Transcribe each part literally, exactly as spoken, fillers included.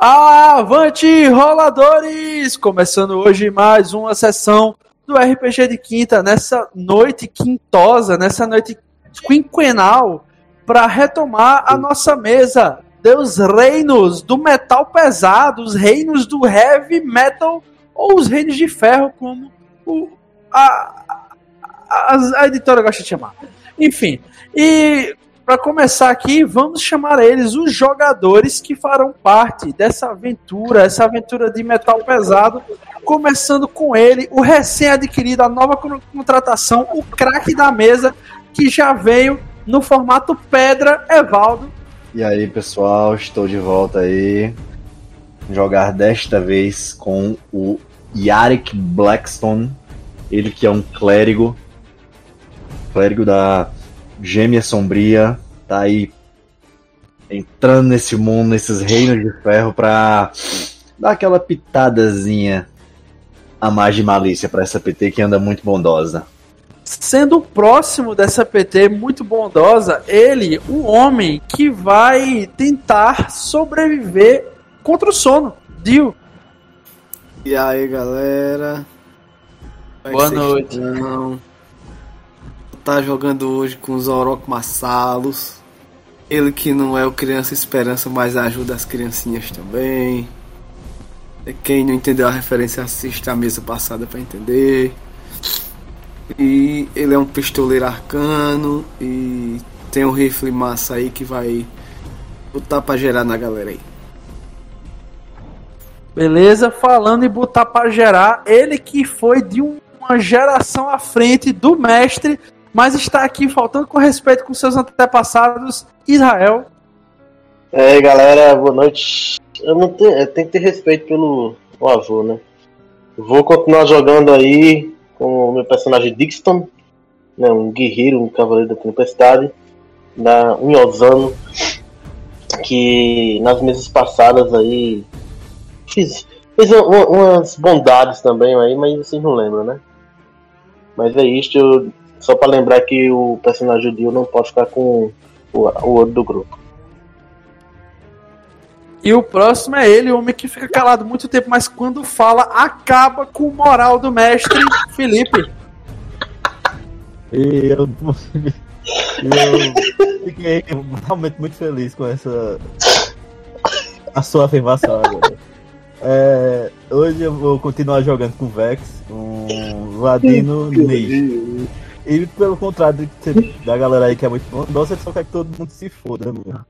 Avante, roladores! Começando hoje mais uma sessão do R P G de quinta, nessa noite quintosa, nessa noite quinquenal, para retomar a nossa mesa dos reinos do metal pesado, os reinos do heavy metal, ou os reinos de ferro, como o, a, a, a editora gosta de chamar. Enfim, e... para começar aqui, vamos chamar eles os jogadores que farão parte dessa aventura, essa aventura de metal pesado, começando com ele, o recém-adquirido, a nova contratação, o craque da mesa, que já veio no formato pedra, Evaldo. E aí, pessoal, estou de volta aí, jogar desta vez com o Yarick Blackstone, ele que é um clérigo, clérigo da Gêmea Sombria, tá aí entrando nesse mundo, nesses reinos de ferro, pra dar aquela pitadazinha a mais de malícia pra essa P T que anda muito bondosa. Sendo o próximo dessa P T muito bondosa, ele, o homem que vai tentar sobreviver contra o sono, Dio. E aí, galera? Boa noite. Estão? Tá jogando hoje com os Oroco Massalos. Ele que não é o Criança Esperança, mas ajuda as criancinhas também. Quem não entendeu a referência, assiste a mesa passada pra entender. E ele é um pistoleiro arcano e tem um rifle massa aí que vai botar pra gerar na galera aí. Beleza, falando em botar pra gerar, ele que foi de uma geração à frente do mestre, mas está aqui faltando com respeito com seus antepassados, Israel. E aí, galera, boa noite. Eu, não tenho, eu tenho que ter respeito pelo avô, né? Vou continuar jogando aí com o meu personagem Dixon, né, um guerreiro, um cavaleiro da tempestade, da, um Yozano, que nas mesas passadas aí fiz, fiz uma, umas bondades também aí, mas vocês não lembram, né? Mas é isso, eu... Só pra lembrar que o personagem Dio não pode ficar com o, o ouro do grupo. E o próximo é ele, o homem que fica calado muito tempo, mas quando fala, acaba com o moral do mestre, Felipe. E eu, eu fiquei realmente muito feliz com essa a sua afirmação agora. É, hoje eu vou continuar jogando com o Vex, um Ladino Nage. E pelo contrário da galera aí que é muito bom, nossa, ele só quer que todo mundo se foda, mano.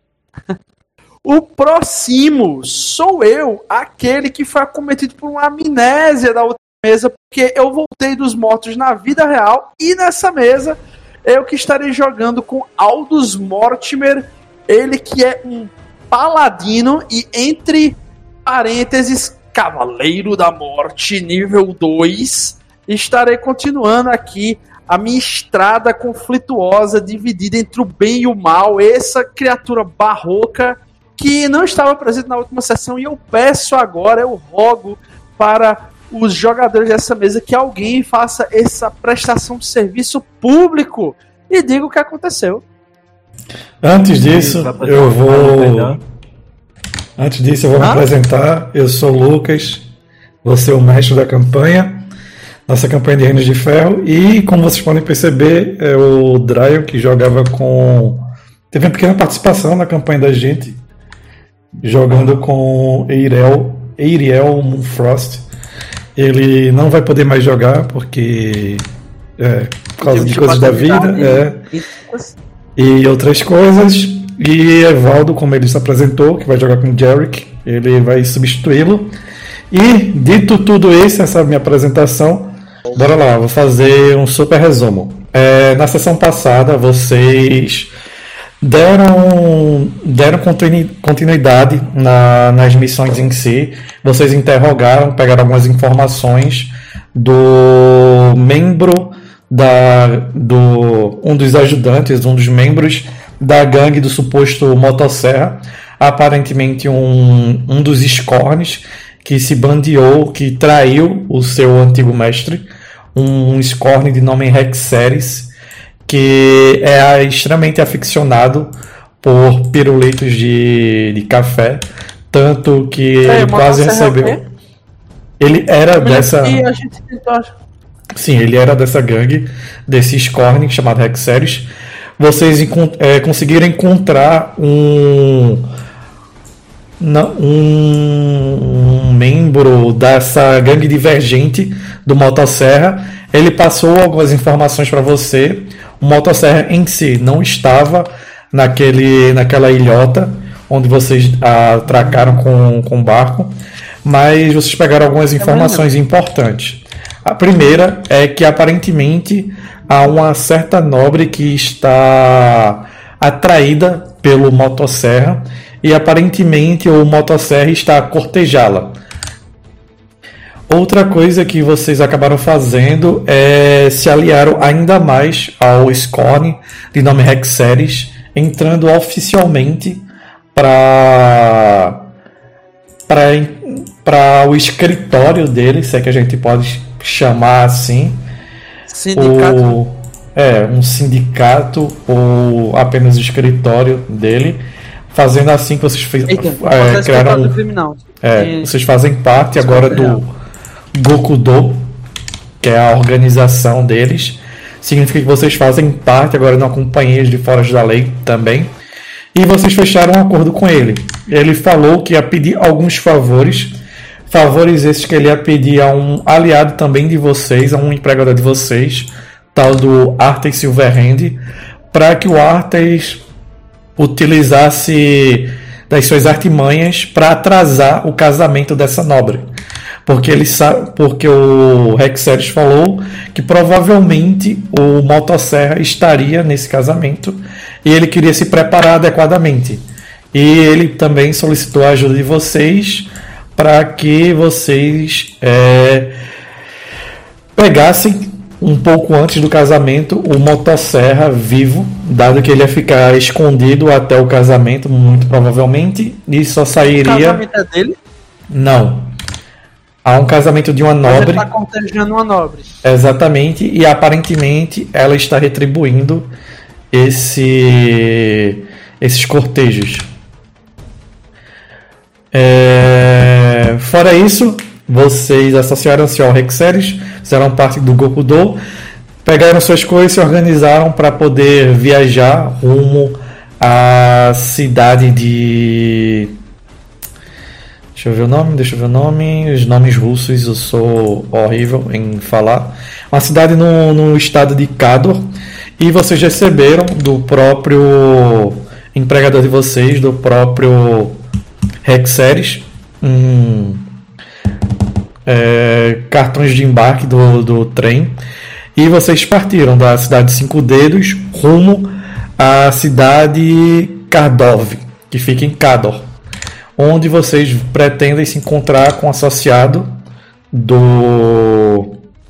O próximo sou eu, aquele que foi acometido por uma amnésia da outra mesa, porque eu voltei dos mortos na vida real, e nessa mesa eu que estarei jogando com Aldous Mortimer, ele que é um paladino e, entre parênteses, Cavaleiro da Morte nível dois. Estarei continuando aqui a minha estrada conflituosa, dividida entre o bem e o mal, essa criatura barroca que não estava presente na última sessão, e eu peço agora, eu rogo para os jogadores dessa mesa que alguém faça essa prestação de serviço público e diga o que aconteceu. Antes disso, eu vou... Antes disso, eu vou me apresentar. Eu sou o Lucas, vou ser o mestre da campanha. Nossa campanha de Reinos de Ferro, e como vocês podem perceber, é o Dryon que jogava com... Teve uma pequena participação na campanha da gente, jogando com Eiriel, Eiriel Moonfrost. Ele não vai poder mais jogar, porque é, por causa de coisas da vida, é, e outras coisas. E Evaldo, como ele se apresentou, que vai jogar com Jerick, ele vai substituí-lo. E, dito tudo isso, essa minha apresentação, bora lá, vou fazer um super resumo. É, na sessão passada, vocês deram, deram continuidade na, nas missões em si. Vocês interrogaram, pegaram algumas informações do membro, da, do, um dos ajudantes, um dos membros da gangue do suposto Motosserra, aparentemente um, um dos Scorns, que se bandeou, que traiu o seu antigo mestre, um Scorn de nome Rexeris, que é extremamente aficionado por pirulitos de, de café, tanto que ele É, quase Motosserra é o recebeu. quê? Ele era dessa. E a gente tentou. Sim, ele era dessa gangue, desse Scorn, chamado Hexeris. Vocês encont- é, conseguiram encontrar um, não, um, um membro dessa gangue divergente do Motosserra. Ele passou algumas informações para você. O Motosserra em si não estava naquele, naquela ilhota onde vocês atracaram com, com o barco, mas vocês pegaram algumas informações importantes. A primeira é que aparentemente há uma certa nobre que está atraída pelo Motosserra e aparentemente o Motosserra está a cortejá-la. Outra coisa que vocês acabaram fazendo é se aliaram ainda mais ao Scorn, de nome Hexeris, entrando oficialmente para para o escritório dele, se é que a gente pode chamar assim. Sindicato. O, é, um sindicato ou apenas o escritório dele, fazendo assim que vocês fez, Eita, é, criaram. do crime, não. É, E- vocês fazem parte agora do Gokudo, que é a organização deles. Significa que vocês fazem parte agora de uma companhia de Foras da Lei também. E vocês fecharam um acordo com ele. Ele falou que ia pedir alguns favores. Favores esses que ele ia pedir a um aliado também de vocês, a um empregador de vocês, tal do Artes Silverhand, para que o Artes utilizasse das suas artimanhas para atrasar o casamento dessa nobre. Porque ele sabe, porque o Hexeris falou que provavelmente o Motosserra estaria nesse casamento e ele queria se preparar adequadamente. E ele também solicitou a ajuda de vocês para que vocês é, pegassem um pouco antes do casamento o Motosserra vivo, dado que ele ia ficar escondido até o casamento, muito provavelmente, e só O sairia. casamento é dele? Não. Há um casamento de uma Mas ele nobre. tá cortejando uma nobre. Exatamente, e aparentemente ela está retribuindo esse, esses cortejos. É, fora isso, vocês associaram-se ao Hexeris, fizeram parte do Gokudo, pegaram suas coisas e se organizaram para poder viajar rumo à cidade de. Deixa eu ver o nome, deixa eu ver o nome. Os nomes russos eu sou horrível em falar. Uma cidade no, no estado de Kador. E vocês receberam do próprio empregador de vocês, do próprio Hexeris, um, é, cartões de embarque do, do trem. E vocês partiram da cidade de Cinco Dedos rumo à cidade Kardov, que fica em Kador, onde vocês pretendem se encontrar com o associado do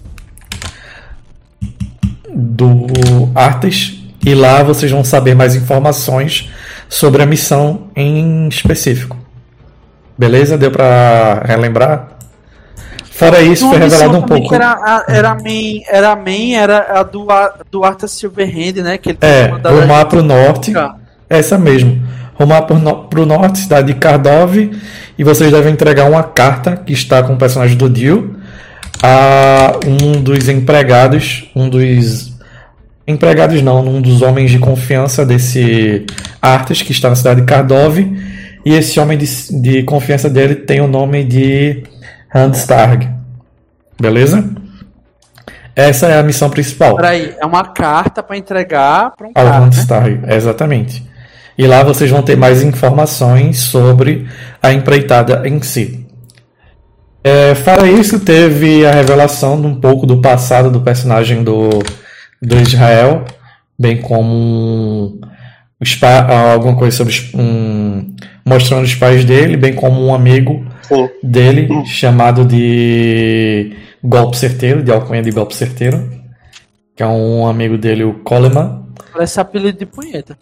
do Artes, e lá vocês vão saber mais informações sobre a missão em específico. Beleza? Deu pra relembrar? Fora isso, foi revelado um pouco. Era a, era a main, era a main, era a do, a, do Arthur Silverhand, né? Que ele É, tinha mandado a rumar gente pro norte. buscar. Essa mesmo. Rumar pro, no, pro norte, cidade de Kardov, e vocês devem entregar uma carta que está com o personagem do Dio a um dos empregados, um dos empregados não, um dos homens de confiança desse Artes que está na cidade de Kardov, e esse homem de, de confiança dele tem o nome de Handstarg. Beleza? Essa é a missão principal. Peraí, é uma carta pra entregar pra um Ao cara, né? Handstarg, exatamente. E lá vocês vão ter mais informações sobre a empreitada em si. É, fora isso, teve a revelação de um pouco do passado do personagem do, do Israel, bem como um, os pa- alguma coisa sobre os- um, mostrando os pais dele, bem como um amigo Sim. dele chamado de Golpe Certeiro, de alcunha de Golpe Certeiro, que é um amigo dele, o Coleman. Parece apelido de punheta.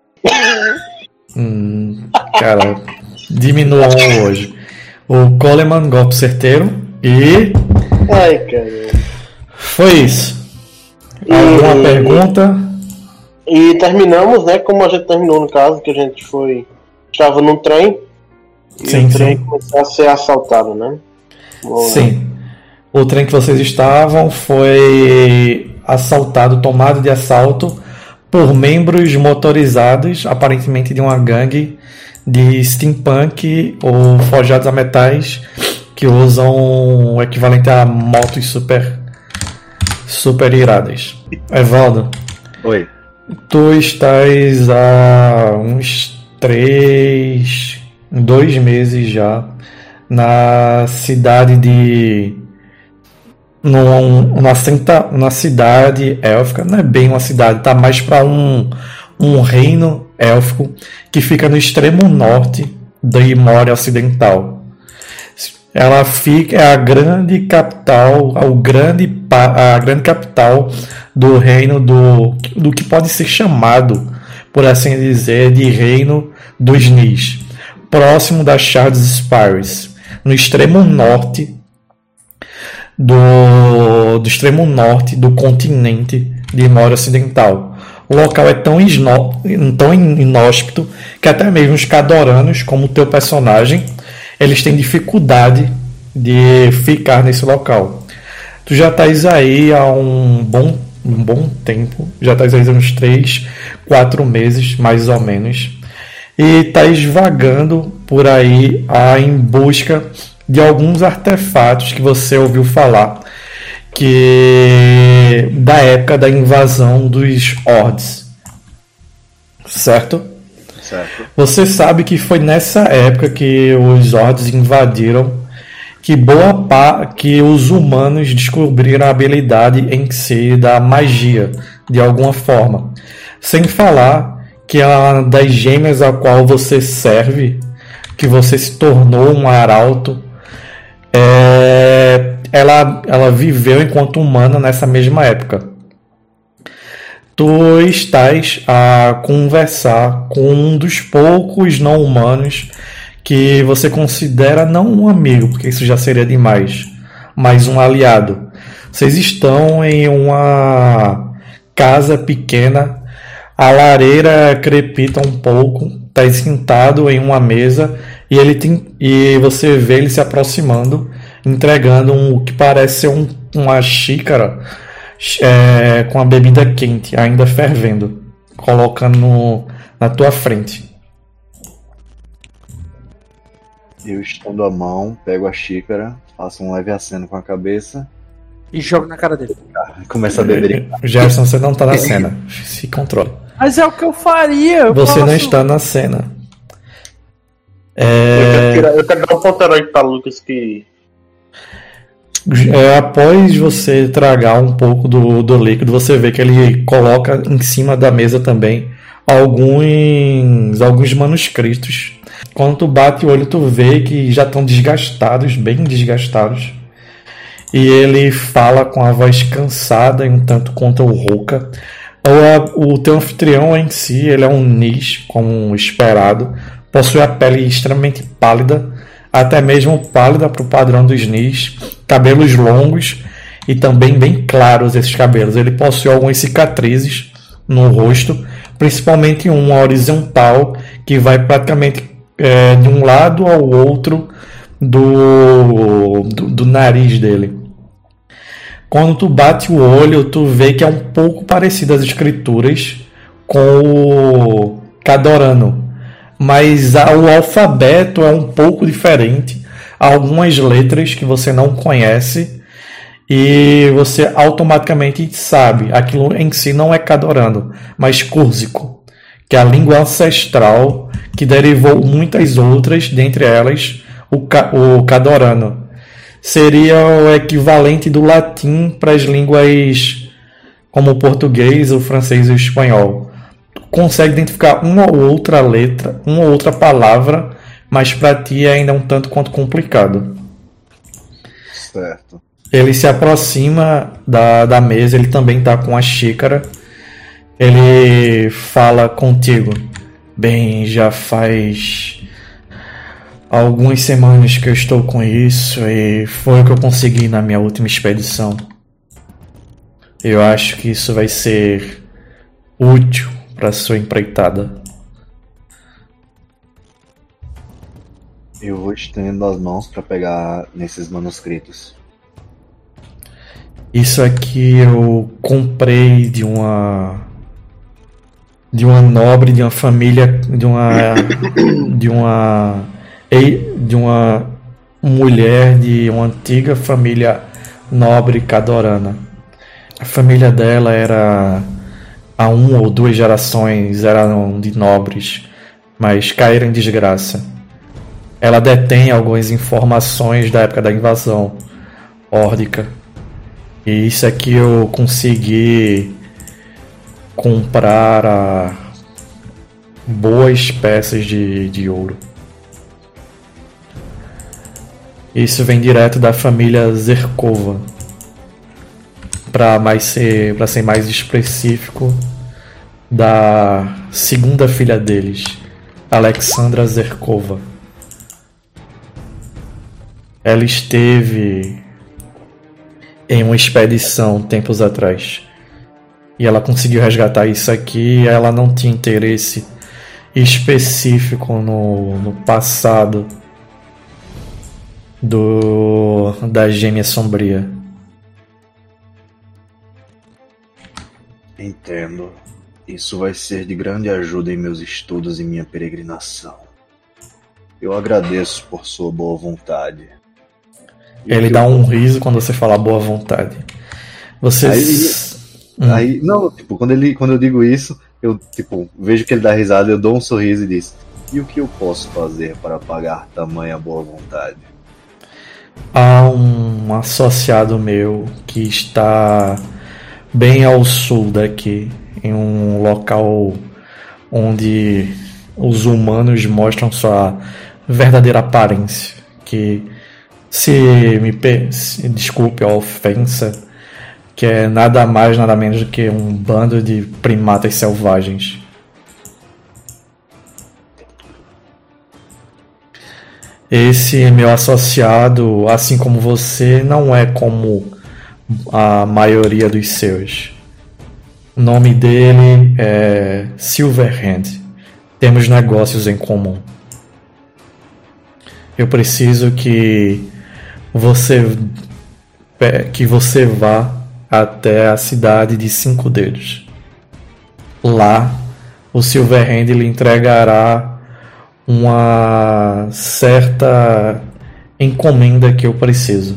Hum, cara, diminua um hoje. O Coleman, Golpe Certeiro. E Ai, cara. foi isso. E- Alguma pergunta? E terminamos, né? Como a gente terminou no caso, que a gente foi. Estava num trem. E Sim, o trem sim. começou a ser assaltado, né? Ou- Sim. O trem que vocês estavam foi assaltado, tomado de assalto por membros motorizados, aparentemente de uma gangue de steampunk ou forjados a metais que usam o equivalente a motos super super iradas. Evaldo, Oi. tu estás há uns três, dois meses já na cidade de num, uma, senta, uma cidade élfica, não é bem uma cidade, tá mais para um, um reino élfico que fica no extremo norte da Imória Ocidental. Ela fica é a grande capital, o grande, a grande capital do reino do, do que pode ser chamado, por assim dizer, de reino dos Nis, próximo das Shards Spires, no extremo norte do, do extremo norte do continente de Imória Ocidental. O local é tão, isno, tão inóspito que até mesmo os Cadoranos, como o teu personagem, eles têm dificuldade de ficar nesse local. Tu já estás aí há um bom, um bom tempo, já estás aí há uns três, quatro meses, mais ou menos, e estás vagando por aí ah, em busca de alguns artefatos que você ouviu falar que da época da invasão dos Hordes, certo? Certo. Você sabe que foi nessa época que os Hordes invadiram, que boa parte que os humanos descobriram a habilidade em si da magia de alguma forma, sem falar que a das gêmeas a qual você serve, que você se tornou um arauto, é, ela, ela viveu enquanto humana nessa mesma época. Tu estás a conversar com um dos poucos não humanos que você considera não um amigo, porque isso já seria demais, mas um aliado. Vocês estão em uma casa pequena, a lareira crepita um pouco, está sentado em uma mesa e ele tem, e você vê ele se aproximando, entregando um, o que parece ser um, uma xícara é, com a bebida quente, ainda fervendo, colocando no, na tua frente. Eu estendo a mão, pego a xícara, faço um leve aceno com a cabeça E jogo na cara dele. e começo a beber. Gerson, você não está na cena, se controle. Mas é o que eu faria. Eu Você não posso- está na cena. Eu, É, quero tirar- eu quero dar um ponteiro pra Lucas que. é, após você tragar um pouco do, do líquido, você vê que ele coloca em cima da mesa também alguns, alguns manuscritos. Quando tu bate o olho, tu vê que já estão desgastados, bem desgastados. E ele fala com a voz cansada e um tanto quanto rouca. O, o teu anfitrião em si, ele é um Nis, como esperado. Possui a pele extremamente pálida, até mesmo pálida para o padrão dos Nis. Cabelos longos e também bem claros esses cabelos. Ele possui algumas cicatrizes no rosto, principalmente uma horizontal que vai praticamente é, de um lado ao outro do, do, do nariz dele. Quando tu bate o olho, tu vê que é um pouco parecido as escrituras com o Cadorano, mas a, o alfabeto é um pouco diferente. Há algumas letras que você não conhece e você automaticamente sabe. Aquilo em si não é Cadorano, mas Cúrsico, que é a língua ancestral que derivou muitas outras, dentre elas o, Ca, o Cadorano. Seria o equivalente do latim para as línguas como o português, o francês e o espanhol. Consegue identificar uma ou outra letra, uma ou outra palavra, mas para ti é ainda um tanto quanto complicado. Certo. Ele se aproxima da, da mesa, ele também está com a xícara. Ele fala contigo. Bem, já faz algumas semanas que eu estou com isso e foi o que eu consegui na minha última expedição. Eu acho que isso vai ser útil para sua empreitada. Eu vou estendendo as mãos para pegar nesses manuscritos. Isso aqui eu comprei de uma de uma nobre, de uma família, de uma de uma de uma mulher de uma antiga família nobre cadorana. A família dela era há uma ou duas gerações eram de nobres, mas caíram em desgraça. Ela detém algumas informações da época da invasão órdica. E isso aqui eu consegui comprar a boas peças de, de ouro. Isso vem direto da família Zerkova. Para mais ser, para ser mais específico, da segunda filha deles, Alexandra Zerkova. Ela esteve em uma expedição tempos atrás e ela conseguiu resgatar isso aqui. Ela não tinha interesse específico no, no passado do da Gêmea Sombria. Entendo. Isso vai ser de grande ajuda em meus estudos e minha peregrinação. Eu agradeço por sua boa vontade. Ele dá um riso quando você fala boa vontade. Você... Aí, hum. aí, não, tipo, quando, ele, quando eu digo isso, eu tipo, vejo que ele dá risada, eu dou um sorriso e diz: e o que eu posso fazer para pagar tamanha boa vontade? Há um associado meu que está bem ao sul daqui, em um local onde os humanos mostram sua verdadeira aparência, que se me per... se, desculpe a ofensa, que é nada mais nada menos do que um bando de primatas selvagens. Esse meu associado, assim como você, não é como a maioria dos seus. O nome dele é Silverhand. Temos negócios em comum. Eu preciso que você que você vá até a cidade de Cinco Dedos. Lá, o Silverhand lhe entregará uma certa encomenda que eu preciso.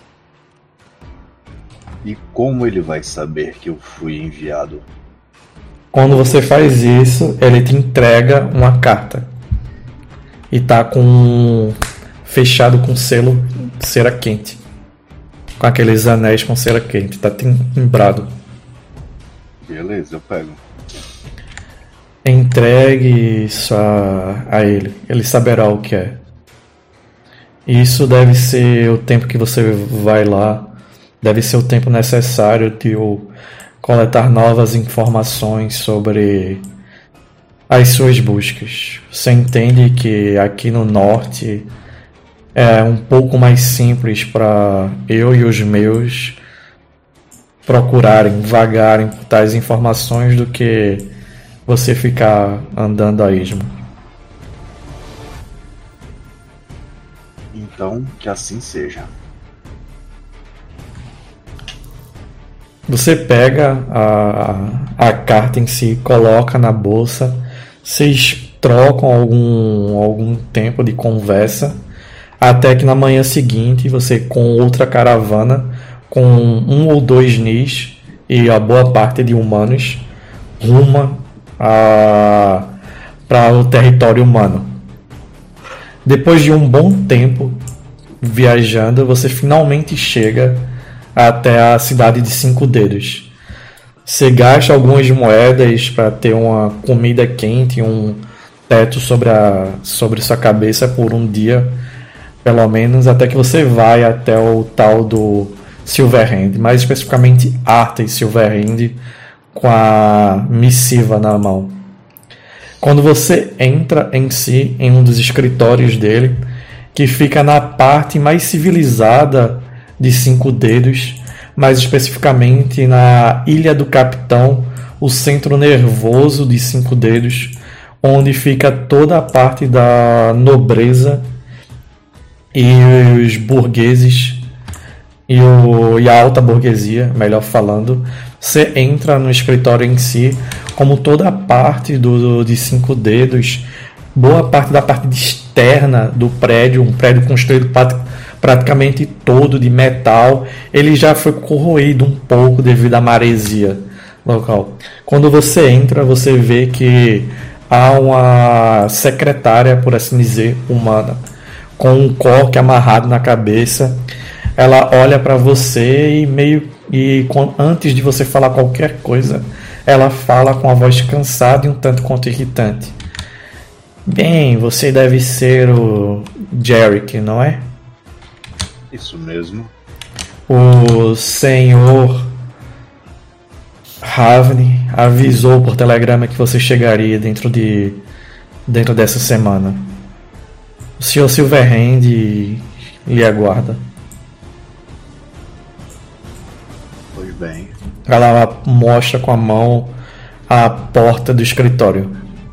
E como ele vai saber que eu fui enviado? Quando você faz isso, ele te entrega uma carta. E tá com fechado com selo cera quente. Com aqueles anéis com cera quente. Tá timbrado. Beleza, eu pego. Entregue isso a, a ele. Ele saberá o que é. Isso deve ser o tempo que você vai lá. Deve ser o tempo necessário de eu coletar novas informações sobre as suas buscas. Você entende que aqui no norte é um pouco mais simples para eu e os meus procurarem, vagarem por tais informações do que você ficar andando a esmo. Então, que assim seja. Você pega a, a carta em si, coloca na bolsa, vocês trocam algum, algum tempo de conversa, até que na manhã seguinte você, com outra caravana, com um ou dois Nis e a boa parte de humanos, ruma para o território humano. Depois de um bom tempo viajando, você finalmente chega até a cidade de Cinco Dedos. Você gasta algumas moedas para ter uma comida quente, um teto sobre, a, sobre sua cabeça por um dia, pelo menos, até que você vai até o tal do Silverhand, mais especificamente Arthas Silverhand, com a missiva na mão. Quando você entra em si, em um dos escritórios dele, que fica na parte mais civilizada de Cinco Dedos, mais especificamente na Ilha do Capitão, o centro nervoso de Cinco Dedos, onde fica toda a parte da nobreza e os burgueses e, o, e a alta burguesia, melhor falando, você entra no escritório em si, como toda a parte do, de cinco dedos, boa parte da parte externa do prédio, um prédio construído praticamente todo de metal, ele já foi corroído um pouco devido à maresia local. Quando você entra, você vê que há uma secretária, por assim dizer, humana, com um coque amarrado na cabeça. Ela olha para você e meio e com, antes de você falar qualquer coisa, ela fala com a voz cansada e um tanto quanto irritante. Bem, você deve ser o Jarek, não é? Isso mesmo. O senhor Ravne avisou por telegrama que você chegaria dentro de dentro dessa semana. O senhor Silverhand lhe aguarda. Pois bem. Ela mostra com a mão a porta do escritório.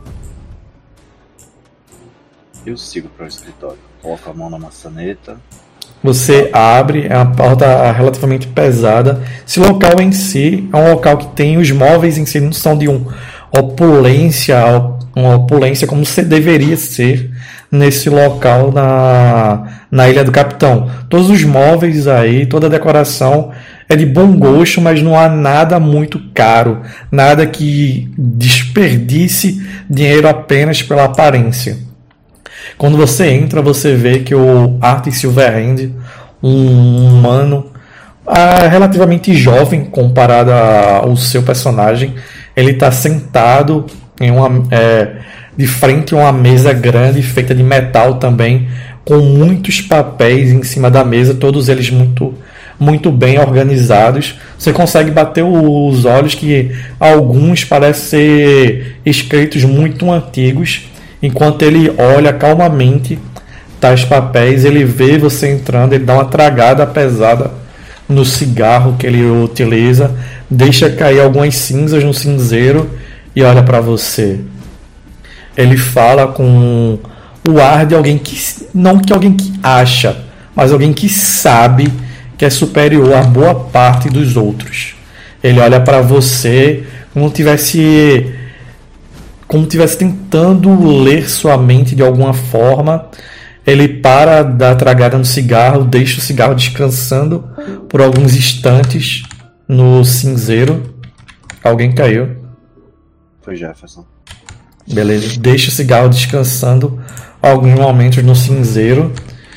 Eu sigo para o escritório. Coloco a mão na maçaneta. Você abre, é uma porta relativamente pesada. Esse local em si é um local que tem os móveis em si, não são de um opulência, uma opulência como você deveria ser nesse local na, na Ilha do Capitão. Todos os móveis aí, toda a decoração é de bom gosto, mas não há nada muito caro, nada que desperdice dinheiro apenas pela aparência. Quando você entra, você vê que o Arthur Silverhand, um humano ah, relativamente jovem comparado ao seu personagem, ele está sentado em uma, é, de frente a uma mesa grande feita de metal também, com muitos papéis em cima da mesa, todos eles muito, muito bem organizados. Você consegue bater os olhos que alguns parecem ser escritos muito antigos. Enquanto ele olha calmamente tais papéis, ele vê você entrando, ele dá uma tragada pesada no cigarro que ele utiliza, deixa cair algumas cinzas no cinzeiro e olha para você. Ele fala com o ar de alguém que, não que alguém que acha, mas alguém que sabe que é superior a boa parte dos outros. Ele olha para você como tivesse como estivesse tentando ler sua mente de alguma forma. Ele para da tragada no cigarro, deixa o cigarro descansando por alguns instantes no cinzeiro. Alguém caiu. Foi Jefferson. Beleza, deixa o cigarro descansando alguns momentos no cinzeiro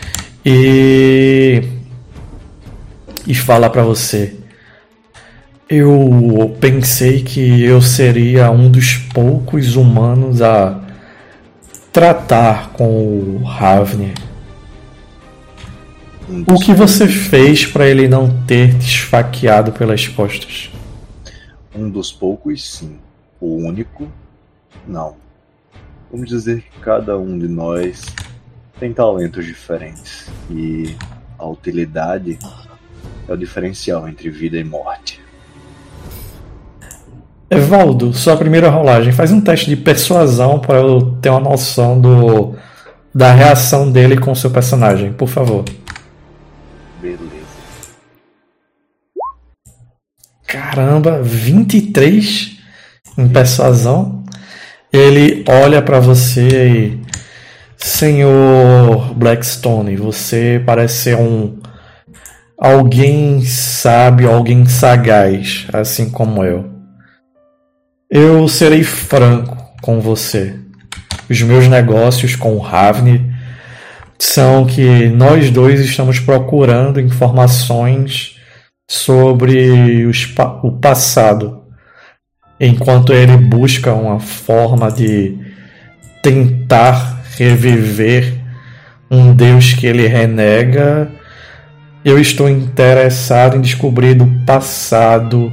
e e fala para você: eu pensei que eu seria um dos poucos humanos a tratar com o Ravne. Um O que você fez para ele não ter te esfaqueado pelas costas? Um dos poucos, sim. O único, não. Vamos dizer que cada um de nós tem talentos diferentes. E a utilidade é o diferencial entre vida e morte. Evaldo, sua primeira rolagem, faz um teste de persuasão para eu ter uma noção do, da reação dele com o seu personagem, por favor. Beleza. Caramba, vinte e três em persuasão. Ele olha para você e... Senhor Blackstone, você parece ser um... alguém sábio, alguém sagaz, assim como eu. Eu serei franco com você. Os meus negócios com o Ravne são que nós dois estamos procurando informações sobre os, o passado, enquanto ele busca uma forma de tentar reviver um Deus que ele renega. Eu estou interessado em descobrir do passado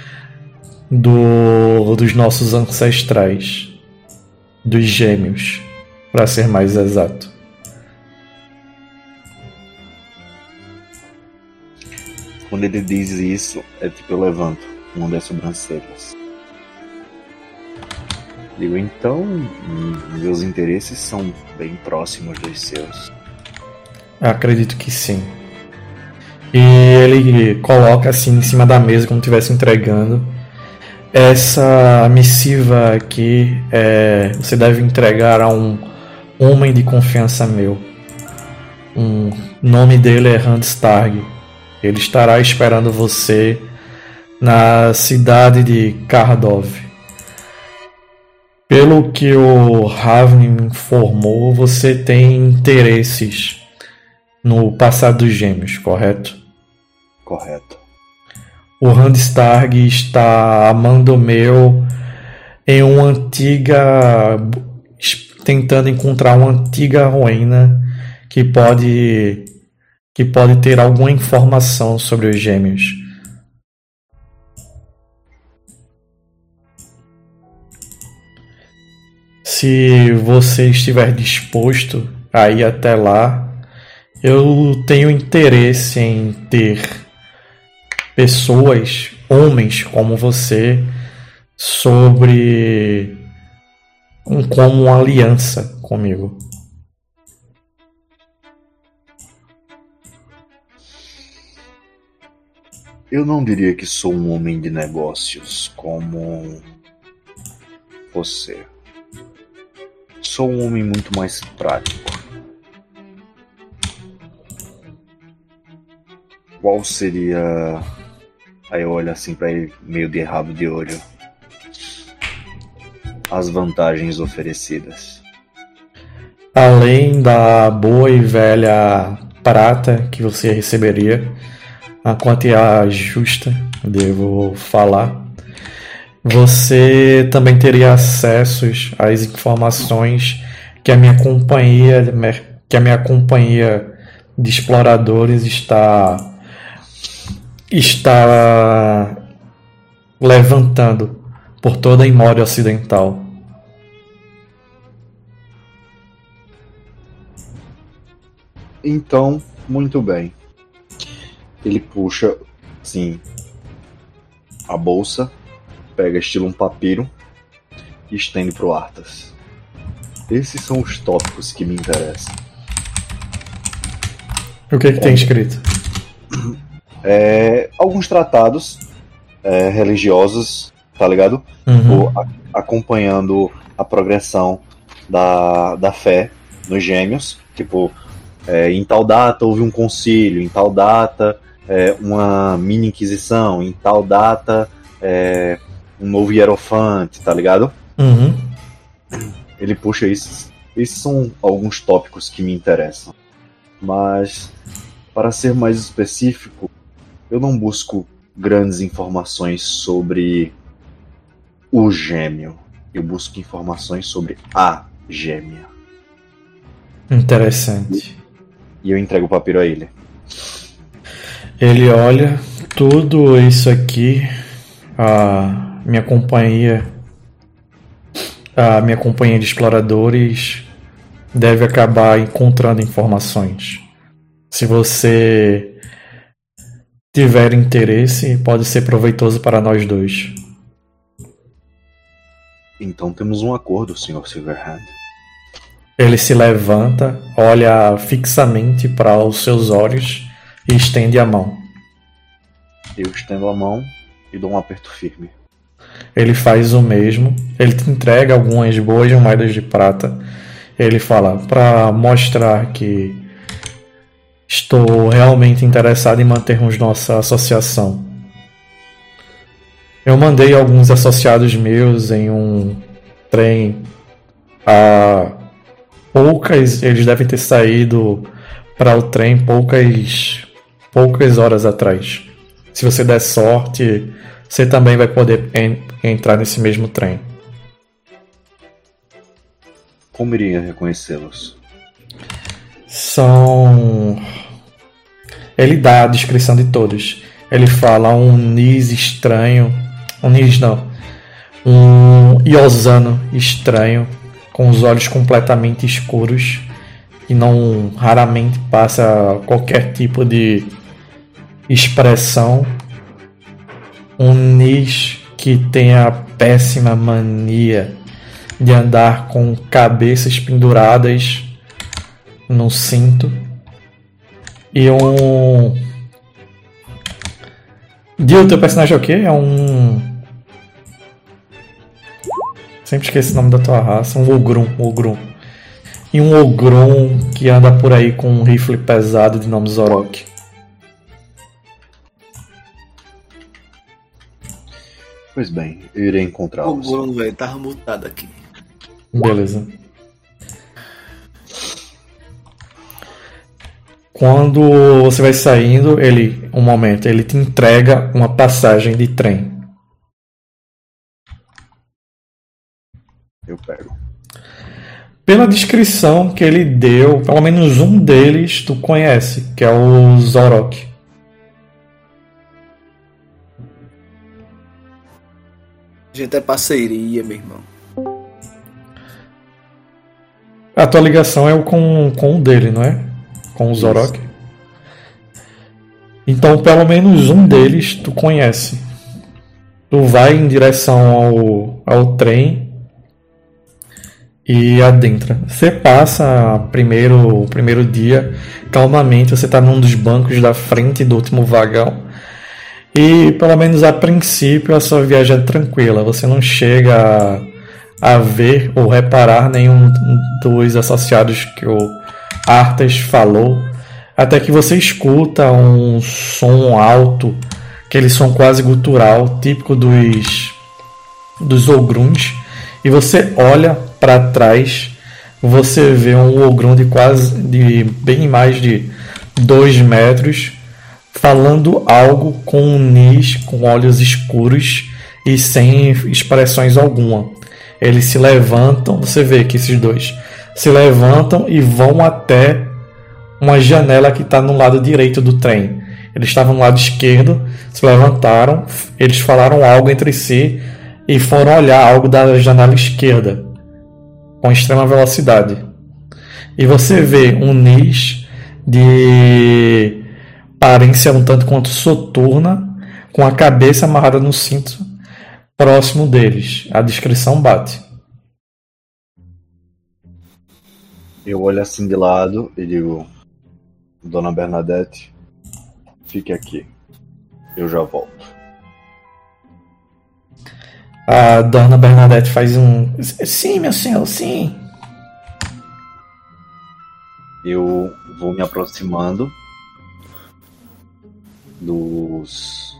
do, dos nossos ancestrais, dos gêmeos, para ser mais exato. Quando ele diz isso, é tipo, eu levanto uma das sobrancelhas. Digo, então, meus interesses são bem próximos dos seus. Eu acredito que sim. E ele coloca assim em cima da mesa, como se estivesse entregando. Essa missiva aqui é, você deve entregar a um homem de confiança meu. O nome dele é Randstarg. Ele estará esperando você na cidade de Kardov. Pelo que o Ravni me informou, você tem interesses no passado dos gêmeos, correto? Correto. O Randstarg está amando meu em uma antiga... tentando encontrar uma antiga ruína que pode... que pode ter alguma informação sobre os gêmeos. Se você estiver disposto a ir até lá, eu tenho interesse em ter pessoas, homens como você, sobre um, como uma aliança comigo. Eu não diria que sou um homem de negócios como você. Sou um homem muito mais prático. Qual seria... Aí eu olho assim pra ele, meio de rabo de olho. As vantagens oferecidas. Além da boa e velha prata que você receberia, a quantia justa, devo falar, você também teria acessos às informações que a minha companhia, que a minha companhia de exploradores está está levantando por toda a Imória Ocidental. Então, muito bem. Ele puxa, assim, a bolsa, pega estilo um papiro e estende pro Arthas. Esses são os tópicos que me interessam. O que que tem escrito? É, alguns tratados é, religiosos, tá ligado? Uhum. O, a, acompanhando a progressão da, da fé nos gêmeos. Tipo, é, em tal data houve um concílio, em tal data é, uma mini inquisição, em tal data é, um novo hierofante, tá ligado? Uhum. Ele puxa isso. Esses são alguns tópicos que me interessam. Mas, para ser mais específico, eu não busco grandes informações sobre o gêmeo. Eu busco informações sobre a gêmea. Interessante. E eu entrego o papiro a ele. Ele olha tudo isso aqui. A minha companhia, a minha companhia de exploradores deve acabar encontrando informações. Se você tiver interesse, pode ser proveitoso para nós dois. Então temos um acordo, senhor Silverhand. Ele se levanta, olha fixamente para os seus olhos e estende a mão. Eu estendo a mão e dou um aperto firme. Ele faz o mesmo. Ele te entrega algumas boas moedas de prata. Ele fala, para mostrar que estou realmente interessado em mantermos nossa associação. Eu mandei alguns associados meus em um trem há poucas... Eles devem ter saído para o trem poucas, poucas horas atrás. Se você der sorte, você também vai poder en- entrar nesse mesmo trem. Como iria reconhecê-los? São... Ele dá a descrição de todos. Ele fala um Nis estranho. Um Nis não. Um Iosano estranho. Com os olhos completamente escuros. E não raramente passa qualquer tipo de expressão. Um Nis que tem a péssima mania de andar com cabeças penduradas no cinto. E um... Dio, teu personagem é o quê? É um... Sempre esqueço o nome da tua raça. Um Ogrum, Ogrum. E um Ogrum que anda por aí com um rifle pesado de nome Zorok. Pois bem, eu irei O encontrá-los. Ogrum, velho, tava mutado aqui. Beleza. Quando você vai saindo, ele, um momento, ele te entrega uma passagem de trem. Eu pego. Pela descrição que ele deu, pelo menos um deles tu conhece, que é o Zorok. A gente é parceria, meu irmão. A tua ligação é o com, com o dele, não é? Com o Zorok. Então, pelo menos um deles tu conhece. Tu vai em direção ao, ao trem e adentra. Você passa primeiro, o primeiro dia calmamente. Você está num dos bancos da frente do último vagão. E, pelo menos a princípio, a sua viagem é tranquila. Você não chega a, a ver ou reparar nenhum dos associados que o Arthas falou, até que você escuta um som alto, aquele som quase gutural, típico dos, dos Ogruns, e você olha para trás, você vê um Ogrum de quase, de bem mais de dois metros, falando algo com um nis com olhos escuros e sem expressões alguma. Eles se levantam, você vê que esses dois se levantam e vão até uma janela que está no lado direito do trem. Eles estavam no lado esquerdo, se levantaram, eles falaram algo entre si e foram olhar algo da janela esquerda com extrema velocidade. E você vê um nis de aparência um tanto quanto soturna, com a cabeça amarrada no cinto próximo deles. A descrição bate. Eu olho assim de lado e digo: Dona Bernadette, fique aqui. Eu já volto. A Dona Bernadette faz um... Sim, meu senhor, sim. Eu vou me aproximando dos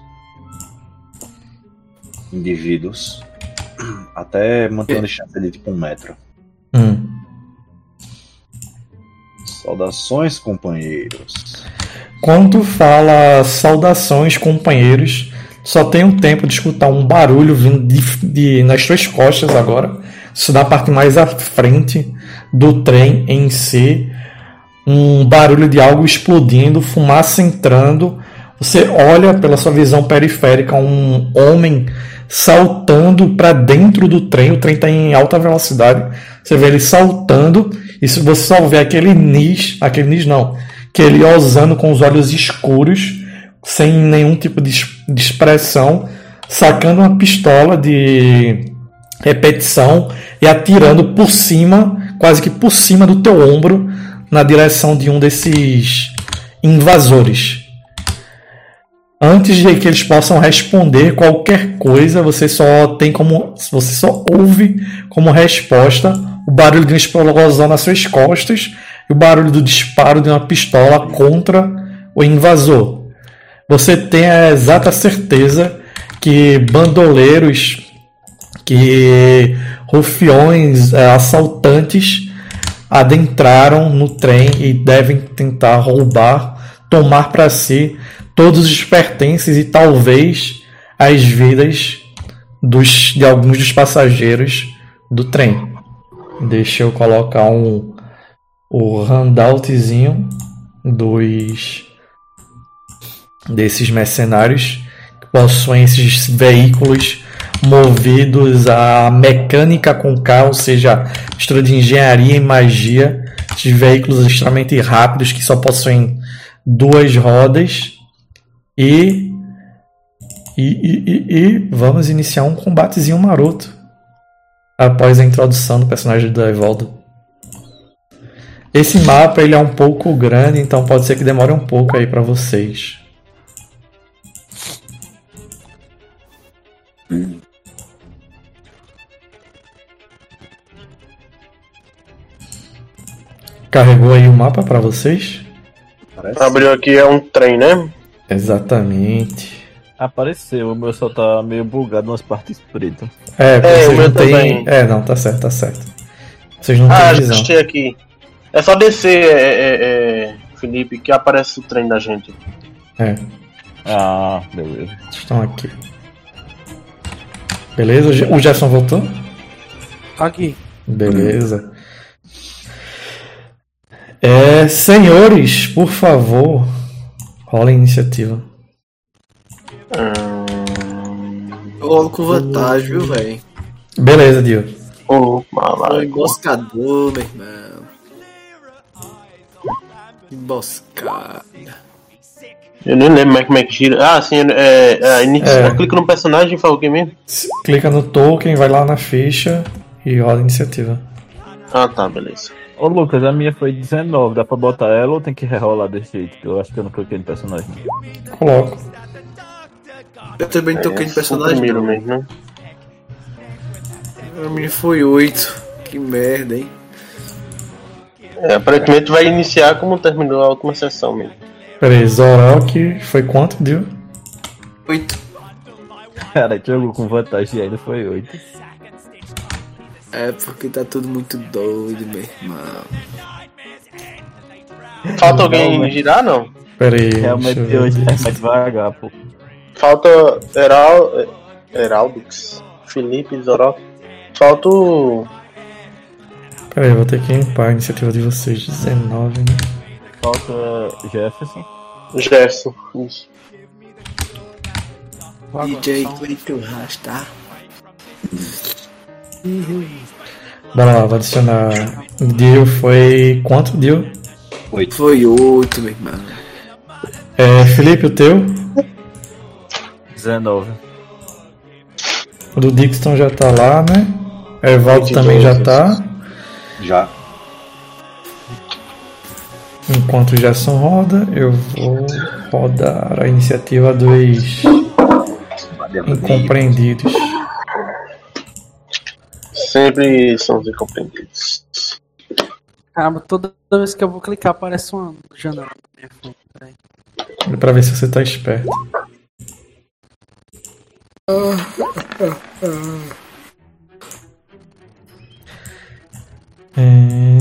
indivíduos até manter a distância de tipo um metro. Hum. Saudações, companheiros. Quando fala saudações, companheiros, só tem um tempo de escutar um barulho vindo de, de, nas suas costas agora. Isso da parte mais à frente do trem em si. Um barulho de algo explodindo, fumaça entrando. Você olha pela sua visão periférica um homem saltando para dentro do trem. O trem está em alta velocidade. Você vê ele saltando. E se você só vê aquele nis, aquele nis não, aquele osando com os olhos escuros, sem nenhum tipo de, de expressão, sacando uma pistola de repetição e atirando por cima, quase que por cima do teu ombro, na direção de um desses invasores. Antes de que eles possam responder qualquer coisa, você só tem como, você só ouve como resposta o barulho de uma explosão nas suas costas e o barulho do disparo de uma pistola contra o invasor. Você tem a exata certeza que bandoleiros, que rufiões, assaltantes adentraram no trem e devem tentar roubar, tomar para si todos os pertences e talvez as vidas dos, de alguns dos passageiros do trem. Deixa eu colocar um, o handoutzinho dos, desses mercenários que possuem esses veículos movidos a mecânica com K, ou seja, mistura de engenharia e magia. Esses veículos extremamente rápidos que só possuem duas rodas. E, e, e, e, e vamos iniciar um combatezinho maroto após a introdução do personagem do Evaldo. Esse mapa ele é um pouco grande, então pode ser que demore um pouco aí pra vocês. Carregou aí o mapa pra vocês? Parece. Abriu aqui, é um trem, né? Exatamente. Apareceu, o meu só tá meio bugado nas partes pretas. É, É, vocês o meu não têm. também. É, não, tá certo, tá certo. Vocês não Ah, têm já visão. achei aqui. É só descer, é, é, é, Felipe, que aparece o trem da gente. É, Ah, beleza. estão aqui. Beleza? O Ge- O Gerson voltou? Aqui. Beleza. É, senhores, por favor, rola a iniciativa. Hum... Eu rolo com vantagem, viu, velho? Beleza, Dio. Oh, Foi maluco. emboscador, meu irmão. Emboscada. Eu nem lembro mais como é que gira. Ah, sim, é. é, inicia, É. Eu clico no personagem e falo o que mesmo? S- Clica no token, vai lá na ficha e rola a iniciativa. Ah, tá, beleza. Ô Lucas, a minha foi dezenove, dá pra botar ela ou tem que rerolar desse jeito? Que eu acho que eu não cliquei no personagem. Coloco. Eu também toquei É, no personagem. primeiro Não. mesmo, né? A minha foi oito. Que merda, hein? É, aparentemente vai iniciar como terminou a última sessão mesmo. Peraí, Zorok foi quanto, Dio? oito. Cara, jogou com vantagem e ainda foi oito. É porque tá tudo muito doido, meu irmão. Falta alguém Realmente. girar, não? Peraí, Realmente deixa eu ver. hoje é mais devagar, pô. Falta Heral... Heraldux, Felipe, Zorok. Falta o... Peraí, vou ter que limpar a iniciativa de vocês. dezenove, né? Falta Jefferson. Gerson. Isso. D J Cleiton Rasta. Bora lá, vou adicionar. Dio foi quanto, Dio? Foi oito, meu irmão. É, Felipe, o teu? dezenove. O do Dixon já tá lá, né? Evaldo vinte e também já dois, tá. Já. Enquanto o Gerson roda, eu vou rodar a iniciativa dos incompreendidos. Sempre são os incompreendidos. Caramba, toda vez que eu vou clicar aparece uma janela na minha frente. Peraí. Pra ver se você tá esperto. É...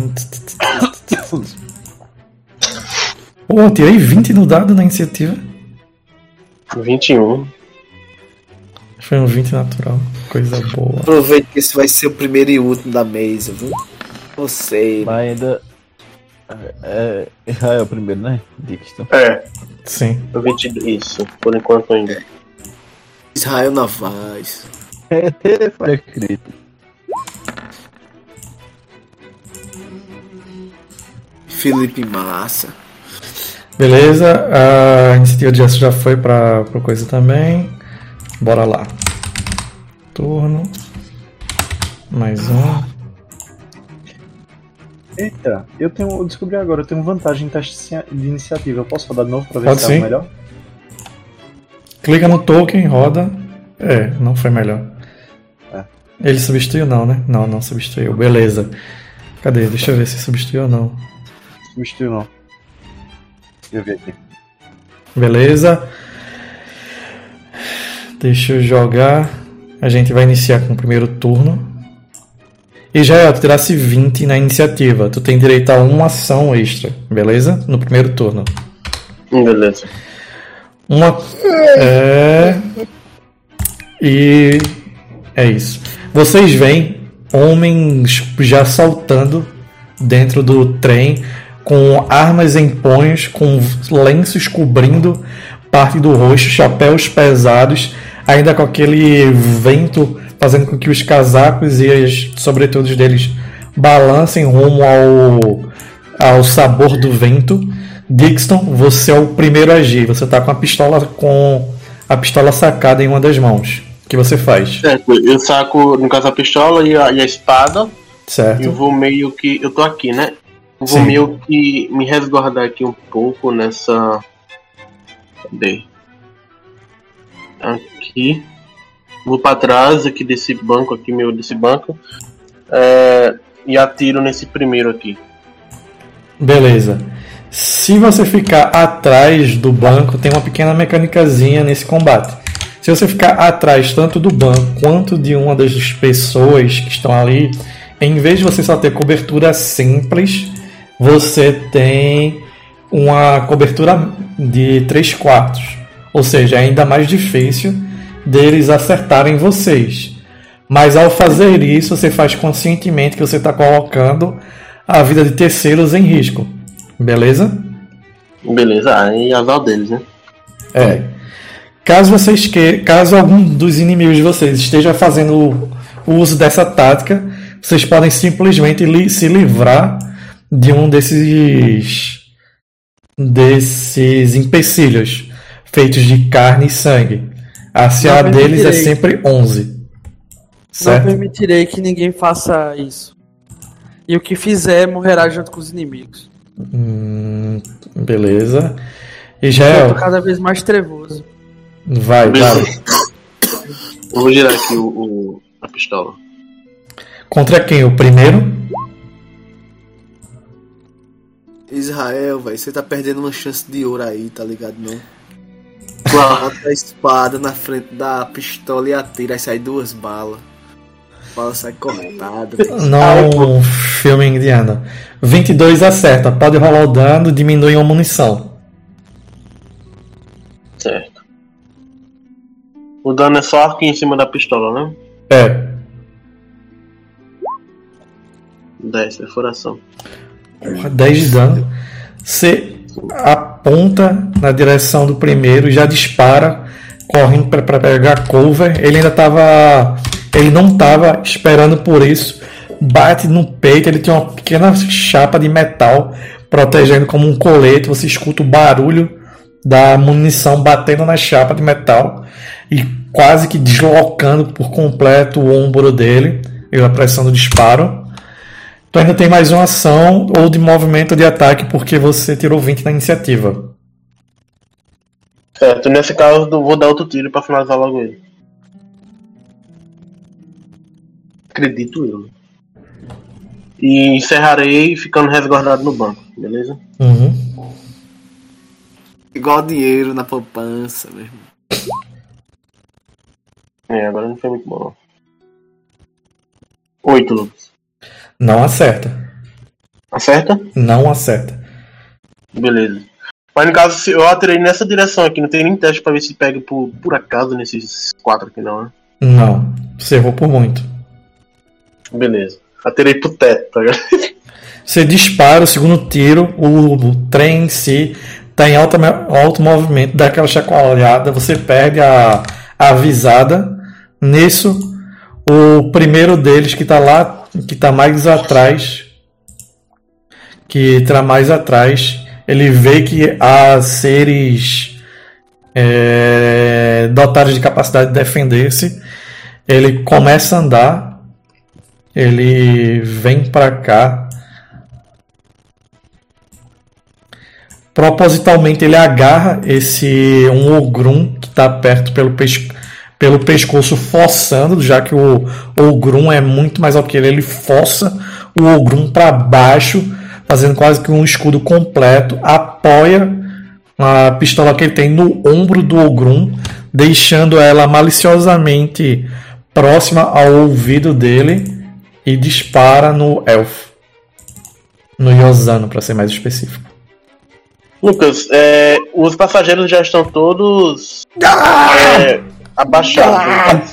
Pô, eu tirei vinte no dado na iniciativa. vinte e um. Foi um vinte natural. Coisa boa. Aproveita que esse vai ser o primeiro e último da mesa, viu? Você. Mas ainda. É, é, já é o primeiro, né? Dixon. É, Sim. vinte e dois. Isso, por enquanto ainda. Israel Navaz. Foi crítico. Felipe Massa. Beleza, a iniciativa de Gerson já foi pra, pra coisa também. Bora lá. Turno. Mais um. Eita, eu tenho. Eu descobri agora, eu tenho vantagem em teste de iniciativa. Eu posso rodar de novo pra ver Pode se sim. é o melhor? Clica no token, roda. É, não foi melhor. É. Ele substituiu não, né? Não, não substituiu. Beleza. Cadê? Deixa eu ver se substituiu ou não. Substituiu não. Eu vi aqui. Beleza. Deixa eu jogar. A gente vai iniciar com o primeiro turno. E já tu tirasse vinte na iniciativa. Tu tem direito a uma ação extra, beleza? No primeiro turno. Beleza. Uma. É. E. É isso. Vocês veem homens já saltando dentro do trem, com armas em punhos, com lenços cobrindo parte do rosto, chapéus pesados, ainda com aquele vento fazendo com que os casacos e as sobretudos deles balancem rumo ao, ao sabor do vento. Dixon, você é o primeiro a agir. Você está com a pistola com a pistola sacada em uma das mãos. O que você faz? Certo, eu saco, no caso, a pistola e a, e a espada. Certo? E eu vou meio que. Eu tô aqui, né? Vou Sim. meio que me resguardar aqui um pouco nessa. Cadê? Aqui. Vou pra trás aqui desse banco, aqui, meu, desse banco. É, e atiro nesse primeiro aqui. Beleza. Se você ficar atrás do banco, tem uma pequena mecânicazinha nesse combate. Se você ficar atrás tanto do banco quanto de uma das pessoas que estão ali, em vez de você só ter cobertura simples, você tem uma cobertura de três quartos. Ou seja, é ainda mais difícil deles acertarem vocês. Mas ao fazer isso, você faz conscientemente que você está colocando a vida de terceiros em risco. Beleza? Beleza, aí azar deles, né? É. Caso vocês que... Caso algum dos inimigos de vocês esteja fazendo o uso dessa tática, vocês podem simplesmente li... se livrar de um desses desses empecilhos feitos de carne e sangue. A C A deles é sempre onze. Certo? Não permitirei que ninguém faça isso. E o que fizer morrerá junto com os inimigos. Hum, beleza. E Eu Jael, tô cada vez mais trevoso. vai, vai. Eu vou girar aqui o, o- a pistola. Contra quem? O primeiro? Israel, velho, você tá perdendo uma chance de ouro aí, tá ligado, não? Claro. Bota a espada na frente da pistola e atira, aí sai duas balas. A bala sai cortada. Não, filme indiano. vinte e dois acerta. Pode rolar o dano, diminui a munição. Certo. O dano é só aqui em cima da pistola, né? É. dez, perfuração. dez de dano. Você aponta na direção do primeiro, já dispara, correndo para pegar cover. Ele ainda estava. Ele não estava esperando por isso. Bate no peito, ele tem uma pequena chapa de metal protegendo como um colete. Você escuta o barulho da munição batendo na chapa de metal e quase que deslocando por completo o ombro dele pela pressão do disparo. Tu ainda tem mais uma ação ou de movimento de ataque porque você tirou vinte na iniciativa. Certo, nesse caso eu vou dar outro tiro pra finalizar logo ele. Acredito eu. né? E encerrarei ficando resguardado no banco, beleza? Uhum. Igual dinheiro na poupança, meu irmão. É, agora não foi muito bom. oito, Lucas. Não acerta. Acerta? Não acerta. Beleza. Mas no caso, se eu atirei nessa direção aqui, não tem nem teste pra ver se pega por, por acaso nesses quatro aqui não, né? Não. Você errou por muito. Beleza. Atirei pro teto, tá ligado? Você dispara o segundo tiro, o, o trem em si está em alto, alto movimento, dá aquela chacoalhada, você perde a, a visada. Nisso, o primeiro deles que está lá, que está mais atrás, que está mais atrás, ele vê que há seres é, dotados de capacidade de defender-se. Ele começa a andar, ele vem para cá. Propositalmente ele agarra esse um ogrum que está perto pelo, pes, pelo pescoço, forçando, já que o ogrum é muito mais alto que ele, ele força o ogrum para baixo, fazendo quase que um escudo completo, apoia a pistola que ele tem no ombro do ogrum, deixando ela maliciosamente próxima ao ouvido dele e dispara no elfo, no Yozano, para ser mais específico. Lucas, é, os passageiros já estão todos é, abaixados.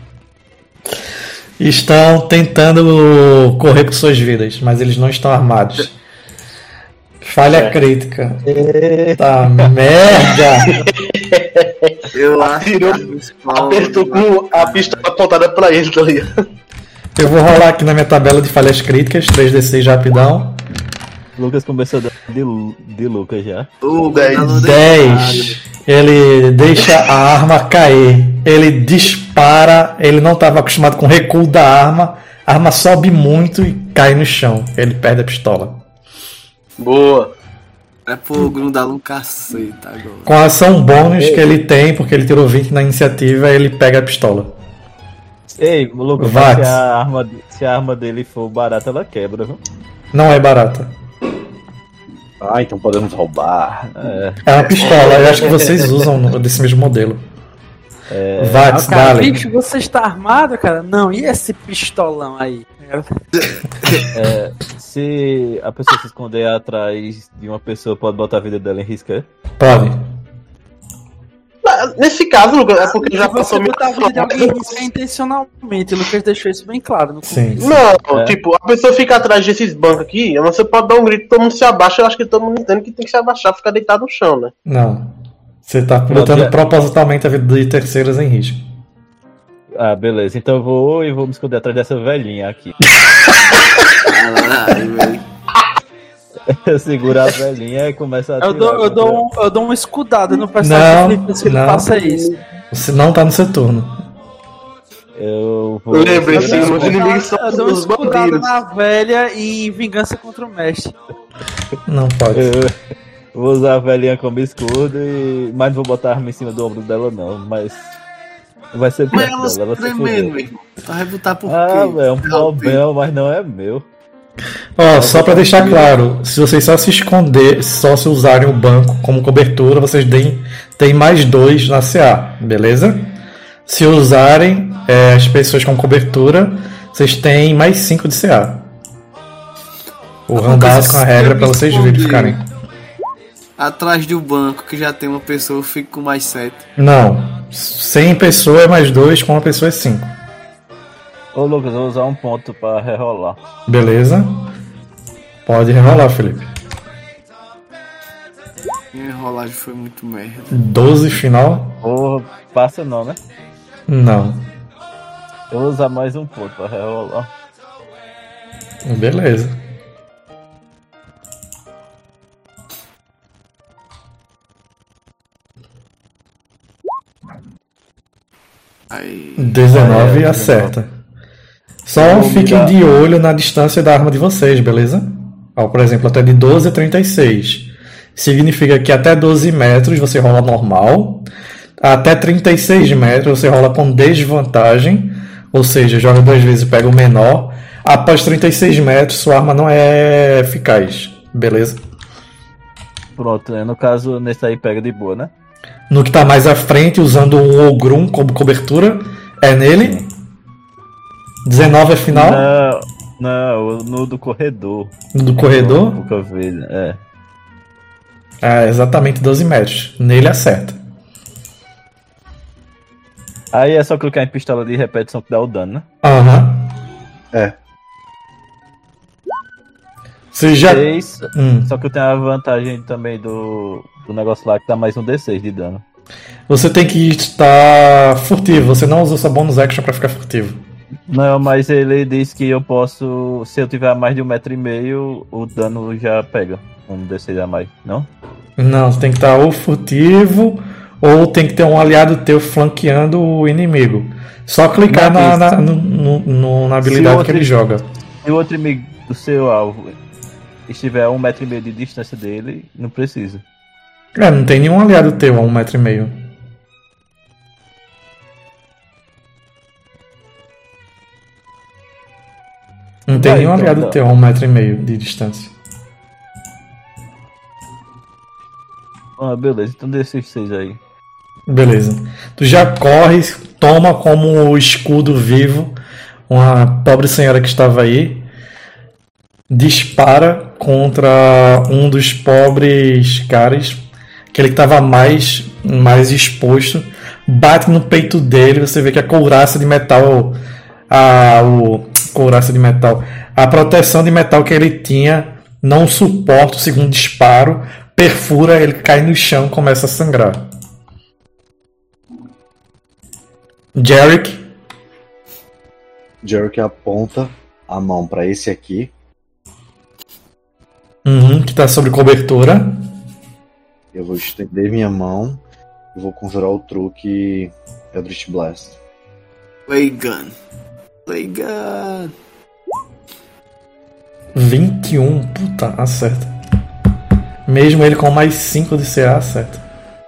Estão tentando correr por suas vidas, mas eles não estão armados. Falha É. crítica. Eita merda! Eu acho Tirou- que o spawn- Apertou com a pistola apontada pra ele, tá ligado? Eu vou rolar aqui na minha tabela de falhas críticas, três D seis rapidão. Lucas começou a dar de, Lu- de Lucas já. O dez. Gonzalo dez. Ele deixa a arma cair. Ele dispara. Ele não estava acostumado com o recuo da arma. A arma sobe muito e cai no chão. Ele perde a pistola. Boa. É pro grudar um cacete agora. Com a ação bônus que ele tem, porque ele tirou vinte na iniciativa, ele pega a pistola. Ei, Lucas, se a, arma, se a arma dele for barata, ela quebra, viu? Não é barata. Ah, então podemos roubar. É, é uma pistola, eu acho que vocês usam desse mesmo modelo. É... Vax, ah, cara, dale. bicho, você está armado, cara? Não, e esse pistolão aí? É, se a pessoa se esconder atrás de uma pessoa, pode botar a vida dela em risco, é? Pode. Nesse caso, Lucas, é porque já passou muito a vida de alguém risco intencionalmente. O Lucas deixou isso bem claro no Sim. Não, É. tipo, a pessoa fica atrás desses bancos aqui, você pode dar um grito, todo mundo se abaixa, eu acho que todo mundo entende que tem que se abaixar, ficar deitado no chão, né? Não. Você tá botando já- propositalmente a vida de terceiros em risco. Ah, beleza. Então eu vou e vou me esconder atrás dessa velhinha aqui. Caralho, velho. Eu seguro a velhinha e começo a atirar. Eu dou, eu, contra- dou um, eu dou uma escudada no Não, personagem Felipe, se ele não. faça isso. Você não tá no seu turno. Eu vou. Lembre-se, eu vou- os inimigos são Eu dou uma os escudada bandidos. na velha e vingança contra o mestre. Não pode. eu vou usar a velhinha como escudo e. Mas não vou botar a arma em cima do ombro dela, não. Mas. Vai ser Mas perto ela dela, ela se tremendo, fudeu. meu irmão. Tu vai botar por Ah, quê? velho, é um problema, mas não é meu. Ó, só pra deixar claro, se vocês só se esconder, só se usarem o banco como cobertura, vocês têm, têm mais dois na C A, beleza? Se usarem é, as pessoas com cobertura, vocês têm mais cinco de C A. O randaz com a regra pra vocês verificarem. Atrás do banco que já tem uma pessoa, eu fico com mais sete. Não, sem pessoa é mais dois, com uma pessoa é cinco. Ô Lucas, eu vou usar um ponto pra rerolar. Beleza? Pode rerolar, Felipe. Minha rolagem foi muito merda. doze final? Porra, passa não, né? Não. Eu vou usar mais um ponto pra rerolar. Beleza. Aí. dezenove Ah, é, acerta. Só Eu vou fiquem mirar. de olho na distância da arma de vocês, beleza? Ó, por exemplo, até de doze a trinta e seis. Significa que até doze metros você rola normal. Até trinta e seis metros você rola com desvantagem. Ou seja, joga duas vezes e pega o menor. Após trinta e seis metros, sua arma não é eficaz. Beleza? Pronto, né? No caso, nesse aí pega de boa, né? No que tá mais à frente, usando um Ogrum como cobertura, é nele. dezenove é final. Não, não, no do corredor. Do corredor. Nunca eu vi, né? É. É exatamente doze metros. Nele acerta. Aí é só clicar em pistola de repetição que dá o dano, né? Aham. É. Você já. Seis, Hum. só que eu tenho a vantagem também do, do negócio lá que dá mais um D seis de dano. Você tem que estar furtivo. Você não usou sua bonus action pra ficar furtivo. Não, mas ele diz que eu posso, se eu tiver mais de um metro e meio, o dano já pega um D seis a mais, não? Não, você tem que estar ou furtivo ou tem que ter um aliado teu flanqueando o inimigo. Só clicar na, na, no- no- no- na habilidade outro- que ele joga. Se o outro inimigo do seu alvo estiver a um metro e meio de distância dele, não precisa. É, não tem nenhum aliado teu a um metro e meio. Não tem Vai, nenhum então, aliado dá. teu a um metro e meio de distância. Ah, beleza, então D seis aí. Beleza. Tu já corre, toma como escudo vivo uma pobre senhora que estava aí. Dispara contra um dos pobres caras, aquele que estava mais, mais exposto. Bate no peito dele, você vê que a couraça de metal, a o, couraça de metal, a proteção de metal que ele tinha não suporta o segundo disparo, perfura, ele cai no chão, começa a sangrar. Jarek, Jerry aponta a mão pra esse aqui. uhum, que está sobre cobertura. Eu vou estender minha mão e vou conjurar o truque Eldritch Blast. Play gun. Play gun. vinte e um, puta, acerta. Mesmo ele com mais cinco de C A, acerta.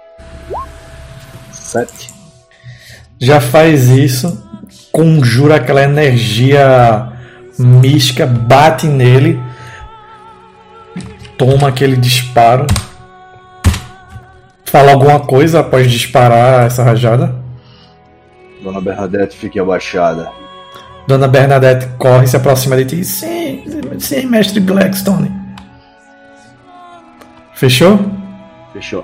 sete. Já faz isso, conjura aquela energia mística, bate nele, toma aquele disparo. Fala alguma coisa após disparar essa rajada? Dona Bernadette, fique abaixada. Dona Bernadette corre e se aproxima de ti. Sim, sim, mestre Blackstone. Fechou? Fechou.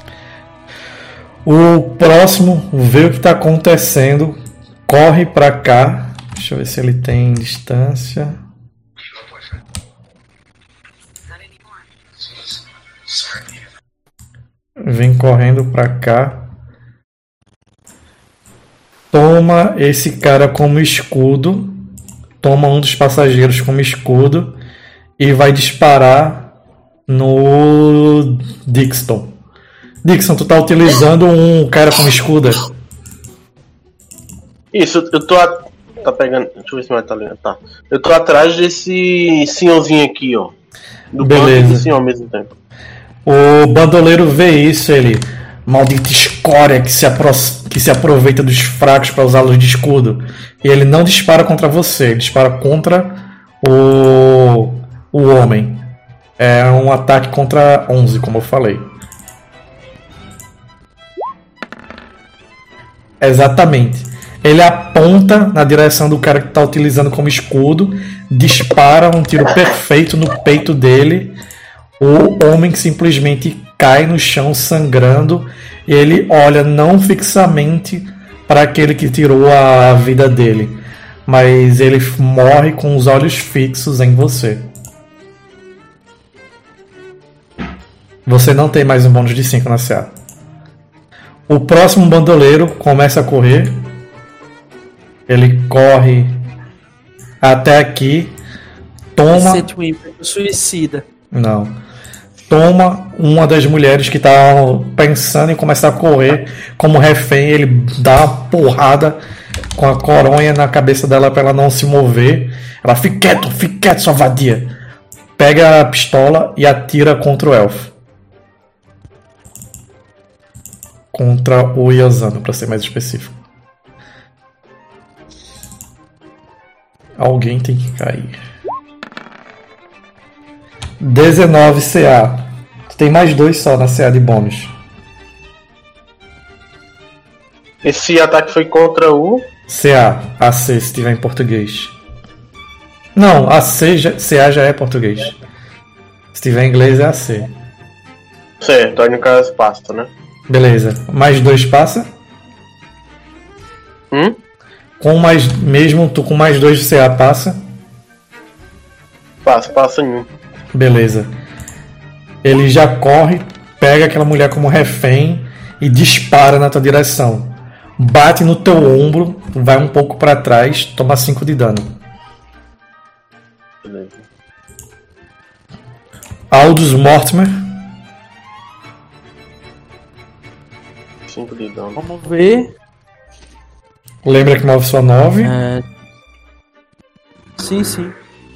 O próximo vê o que está acontecendo, corre para cá. Deixa eu ver se ele tem distância. Vem correndo para cá. Toma esse cara como escudo. Toma um dos passageiros como escudo. E vai disparar no Dixon. Dixon, tu tá utilizando um cara como escudo? Isso, eu tô. A... Tá pegando. Deixa eu ver se mais tá ligado. Tá. Eu tô atrás desse senhorzinho aqui, ó. Do Beleza. do senhor ao mesmo tempo. O bandoleiro vê isso, ele. Maldita escória que se, apro... que se aproveita dos fracos para usá-los de escudo. E ele não dispara contra você, ele dispara contra o. o homem. É um ataque contra onze, como eu falei. Exatamente. Ele aponta na direção do cara que está utilizando como escudo, dispara um tiro perfeito no peito dele. O homem simplesmente cai no chão sangrando e ele olha não fixamente para aquele que tirou a vida dele, mas ele morre com os olhos fixos em você. Você não tem mais um bônus de cinco na C A. O próximo bandoleiro começa a correr. Ele corre até aqui. Toma. Sente um ímpeto suicida. Não. Toma uma das mulheres que tá pensando em começar a correr como refém. Ele dá uma porrada com a coronha na cabeça dela para ela não se mover. Ela fica quieto, fica quieto, sua vadia. Pega a pistola e atira contra o elfo. Contra o Iosano, para ser mais específico. Alguém tem que cair. dezenove C A. Tu tem mais dois só na C A de bônus. Esse ataque foi contra o. C A. A C, se tiver em português. Não, A C, já, C A já é português. Se tiver em inglês é A C. Certo, aí no caso pasta, né? Beleza. Mais dois passa? Hum? Com mais. Mesmo tu com mais dois de C A passa? Passa, passa em um. Beleza. Ele já corre, pega aquela mulher como refém e dispara na tua direção. Bate no teu ombro, vai um pouco para trás, toma cinco de dano. Beleza. Aldous Mortimer. cinco de dano. Vamos ver. Lembra que move sua nove. É... Sim, sim.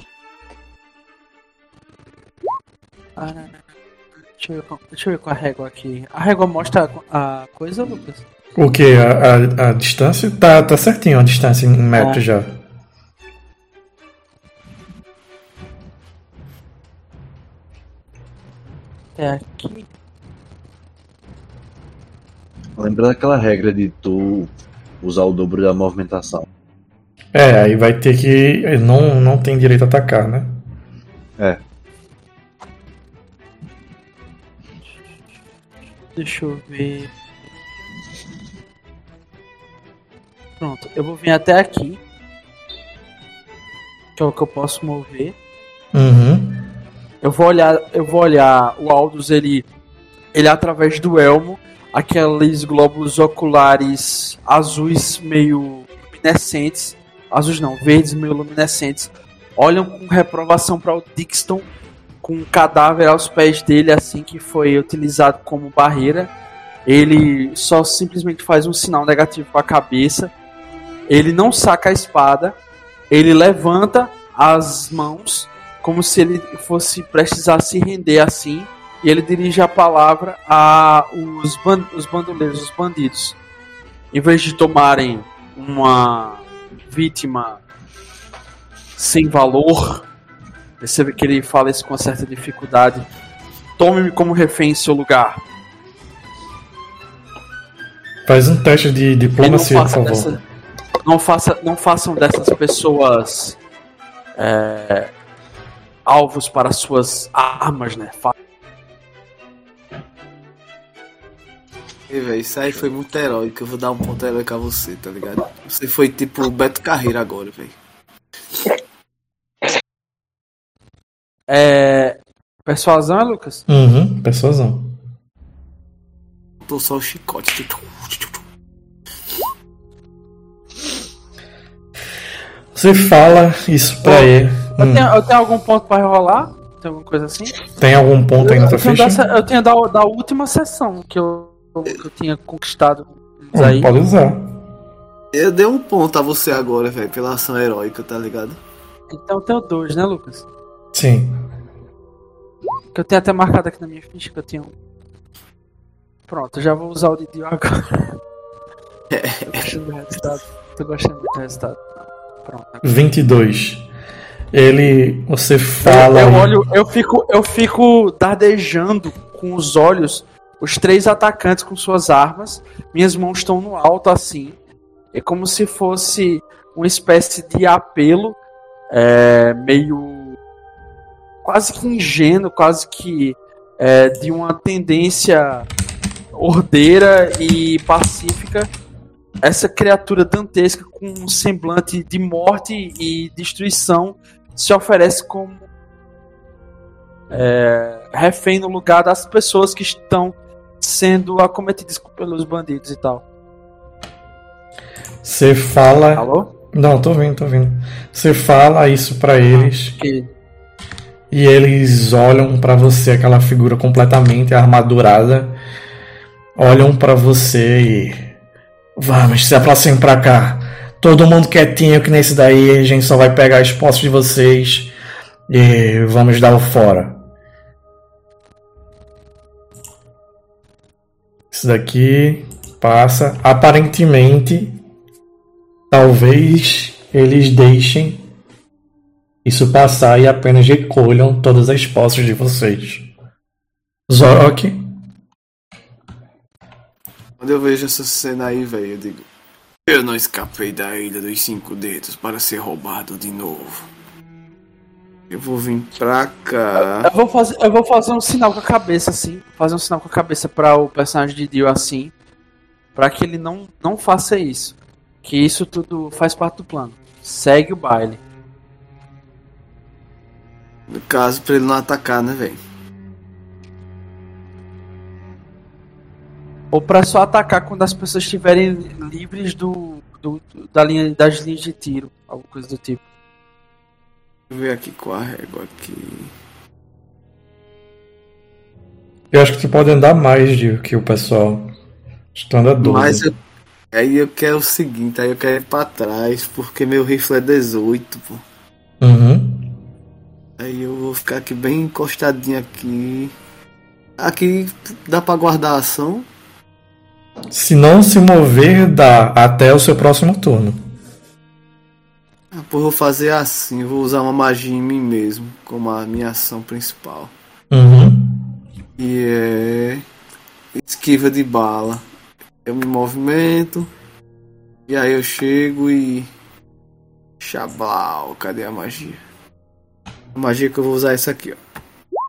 Ah, deixa, eu ver, deixa eu ver com a régua aqui. A régua mostra a coisa, Lucas? O que? A, a, a distância? Tá, tá certinho a distância em metros é. já. É aqui. Lembra daquela regra de tu usar o dobro da movimentação. É, aí vai ter que. Não, não tem direito a atacar, né? É. Deixa eu ver. Pronto, eu vou vir até aqui. Que é o que eu posso mover. Uhum. Eu vou olhar, eu vou olhar o Aldous, ele, ele através do elmo, aqueles glóbulos oculares azuis meio luminescentes, azuis não, verdes meio luminescentes, olham com reprovação para o Dixon, com um cadáver aos pés dele, assim, que foi utilizado como barreira. Ele só simplesmente faz um sinal negativo com a cabeça. Ele não saca a espada. Ele levanta as mãos como se ele fosse prestes a se render assim. e ele dirige a palavra a os, ban- os bandoleiros, os bandidos. Em vez de tomarem uma vítima sem valor, você vê que ele fala isso com certa dificuldade. Tome-me como refém em seu lugar. Faz um teste de diplomacia, por favor. Dessa, não, faça, não façam dessas pessoas é, alvos para suas armas, né? Fa- E, véio, isso aí foi muito heróico. Eu vou dar um ponto heróico a você, tá ligado? Você foi tipo o Beto Carreira agora, velho. É. Persuasão é, Lucas? Uhum, persuasão. Tô só o chicote. Você fala isso pra Ô, ele. Eu, Hum. tenho, eu tenho algum ponto pra rolar? Tem alguma coisa assim? Tem algum ponto aí na tua Eu tenho, ficha? dessa, eu tenho da, da última sessão que eu, que eu tinha conquistado. Hum, Aí. pode usar. Eu dei um ponto a você agora, velho, pela ação heróica, tá ligado? Então eu tenho dois, né, Lucas? Sim. Que eu tenho até marcado aqui na minha ficha que eu tenho um. Pronto, eu já vou usar o de Dio agora. Tô gostando do resultado. Tô gostando muito do resultado. Pronto. vinte e dois. Ele. Você fala. Eu, eu olho, eu fico, eu fico dardejando com os olhos os três atacantes com suas armas. Minhas mãos estão no alto assim. É como se fosse uma espécie de apelo, é, meio quase que ingênuo, quase que é, de uma tendência ordeira e pacífica. Essa criatura dantesca com um semblante de morte e destruição se oferece como é, refém no lugar das pessoas que estão sendo acometidas pelos bandidos e tal. Você fala. Alô? Não, tô vendo, tô vendo. Você fala isso pra eles. Que... E eles olham pra você, aquela figura completamente armadurada. Olham pra você e. Vamos, se aproxime pra cá. Todo mundo quietinho que nesse daí a gente só vai pegar as posses de vocês e vamos dar o fora. Isso daqui passa. Aparentemente, talvez eles deixem isso passar e apenas recolham todas as posses de vocês. Zorok. Quando eu vejo essa cena aí, velho, eu digo: eu não escapei da Ilha dos Cinco Dedos para ser roubado de novo. Eu vou vir pra cá. Eu vou fazer, eu vou fazer um sinal com a cabeça assim, fazer um sinal com a cabeça para o personagem de Dio assim, para que ele não não faça isso, que isso tudo faz parte do plano. Segue o baile. No caso, pra ele não atacar, né, velho? Ou para só atacar quando as pessoas estiverem livres do, do da linha das linhas de tiro, alguma coisa do tipo. Deixa eu ver aqui com a régua aqui. Eu acho que tu pode andar mais de que o pessoal. Tu anda doze. Mas eu, aí eu quero o seguinte, aí eu quero ir pra trás, porque meu rifle é dezoito, pô. Uhum. Aí eu vou ficar aqui bem encostadinho aqui. Aqui dá pra guardar a ação. Se não se mover, dá até o seu próximo turno. Ah, pô, eu vou fazer assim, eu vou usar uma magia em mim mesmo, como a minha ação principal. Uhum. E é esquiva de bala. Eu me movimento. E aí eu chego e. Xablau, cadê a magia? A magia que eu vou usar é essa aqui, ó.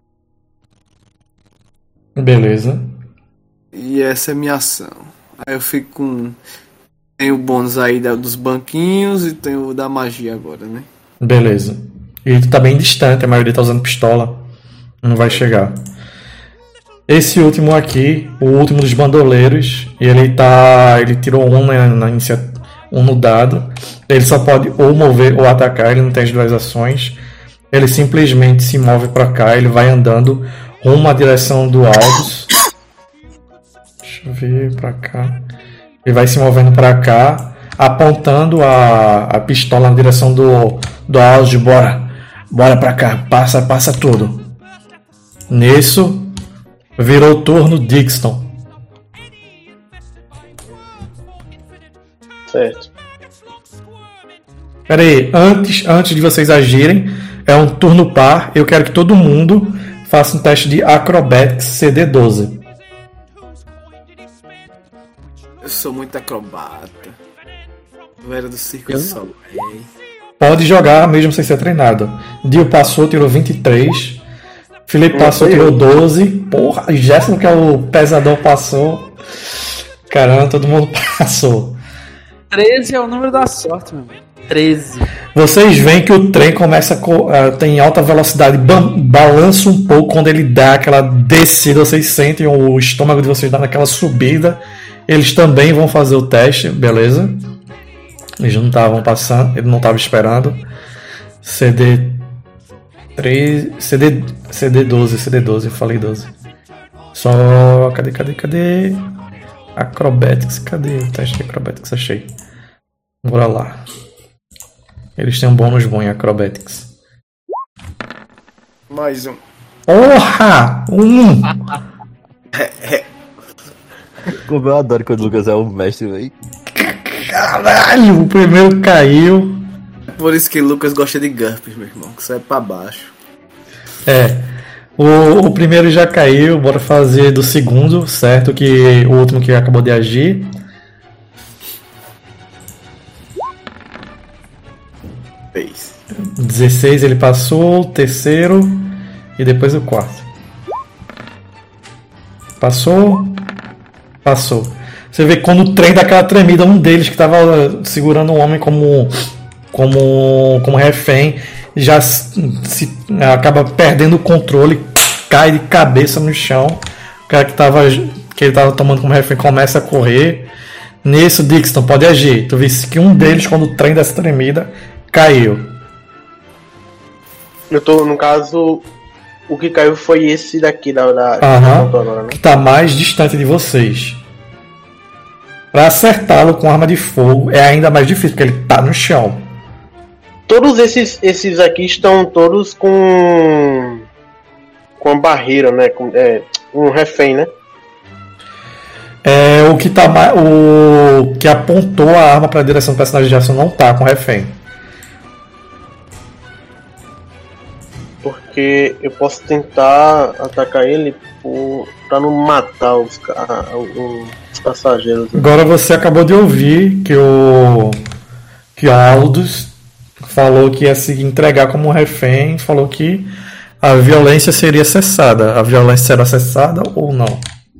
Beleza. E essa é minha ação. Aí eu fico com. Tem o bônus aí da, dos banquinhos e tem o da magia agora, né? Beleza. E tu tá bem distante, a maioria tá usando pistola. Não vai chegar. Esse último aqui, o último dos bandoleiros, ele tá. Ele tirou um na, na inicia, um no dado. Ele só pode ou mover ou atacar, ele não tem as duas ações. Ele simplesmente se move pra cá, ele vai andando rumo à direção do Aldous. Deixa eu ver pra cá. Ele vai se movendo pra cá, apontando a, a pistola na direção do, do Aldous. Bora, bora pra cá, passa, passa tudo. Nisso, Virou o turno Dixon. Certo. Pera aí, antes, antes de vocês agirem, é um turno par. Eu quero que todo mundo faça um teste de Acrobatics C D doze. Eu sou muito acrobata. Eu era do circo de Soleil. Pode jogar mesmo sem ser treinado. Dio passou, tirou vinte e três. Felipe passou, tirou doze. Porra, Jéssica, que é o pesadão, passou. Caramba, todo mundo passou. treze é o número da sorte, meu amigo. treze. Vocês veem que o trem começa a ter alta velocidade, bam, balança um pouco quando ele dá aquela descida. Vocês sentem o estômago de vocês dando aquela subida. Eles também vão fazer o teste, beleza? Eles não estavam passando, ele não estava esperando. C D três, C D, C D doze, C D doze, eu falei doze. Só. Cadê, cadê, cadê? Acrobatics, cadê o teste de Acrobatics? Achei. Bora lá. Eles têm um bônus bom em Acrobatics. Mais um. Porra! Um! Como eu adoro quando o Lucas é o mestre, velho. Caralho! O primeiro caiu. Por isso que Lucas gosta de GURPS, meu irmão, que sai pra baixo. É. O, o primeiro já caiu, bora fazer do segundo, certo? Que o último que acabou de agir. Fez. dezesseis ele passou, o terceiro e depois o quarto. Passou. Passou. Você vê que quando o trem dá aquela tremida, um deles que estava segurando o homem como, como, como refém já se, se, acaba perdendo o controle, cai de cabeça no chão. O cara que, tava, que ele estava tomando como refém começa a correr. Nisso, Dixon pode agir. Tu vê que um deles, quando o trem dessa tremida, caiu. Eu tô, no caso, o que caiu foi esse daqui da, da, Aham, da agora, né? que está mais distante de vocês. Para acertá-lo com arma de fogo é ainda mais difícil, porque ele tá no chão. Todos esses, esses aqui estão todos com com a barreira, né? Com, é, um refém, né? É, o que tá mais, o que apontou a arma para a direção do personagem de ação não tá com refém. Porque eu posso tentar atacar ele por, pra não matar os, os passageiros. Né? Agora você acabou de ouvir que o que o Aldous falou que ia se entregar como refém, falou que a violência seria cessada. A violência será cessada ou não?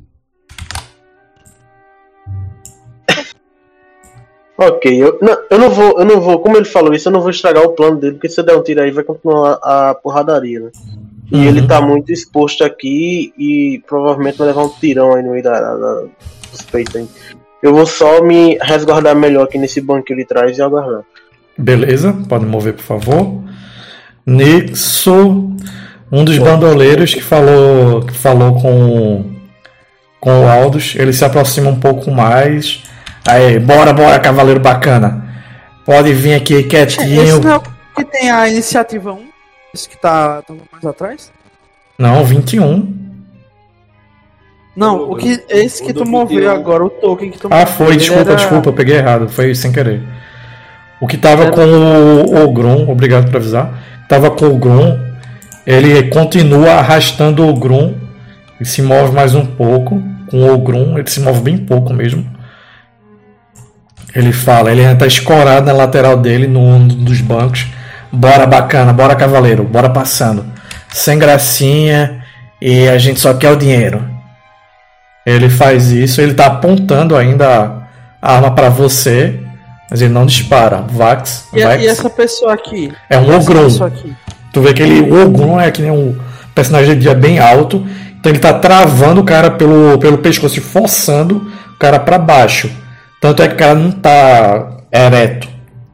Ok, eu não, eu não vou, eu não vou, como ele falou isso, eu não vou estragar o plano dele, porque se eu der um tiro aí vai continuar a porradaria, né? E Uhum. ele tá muito exposto aqui e provavelmente vai levar um tirão aí no meio da, da, da, dos peitos aí. Eu vou só me resguardar melhor aqui nesse banco que ele traz e aguardar. Beleza, pode mover por favor. Nixo, um dos bandoleiros que falou, que falou com, com o Aldous, ele se aproxima um pouco mais. Aí, bora, bora, cavaleiro bacana. Pode vir aqui quietinho. Esse não é o que tem a iniciativa um? Esse que tá, tá mais atrás? Não, vinte e um. Não, o que, esse que tu moveu agora, o token que tu Ah, moveu. foi, ele desculpa, era- desculpa, eu peguei errado, foi sem querer. O que tava Era- com o, o Grum, obrigado por avisar. Tava com o Grum, ele continua arrastando o Grum, ele se move mais um pouco. Com o Grum, ele se move bem pouco mesmo. Ele fala, ele ainda tá escorado na lateral dele, num dos bancos. Bora bacana, bora cavaleiro, bora passando. Sem gracinha e a gente só quer o dinheiro. Ele faz isso, ele tá apontando ainda a arma pra você, mas ele não dispara. Vax, E, Vax e essa pessoa aqui? é um E essa Ogrum. pessoa aqui? Tu vê que ele, o Ogrum é que nem um personagem de dia bem alto, então ele tá travando o cara pelo, pelo pescoço e forçando o cara pra baixo. Tanto é que o cara não tá ereto.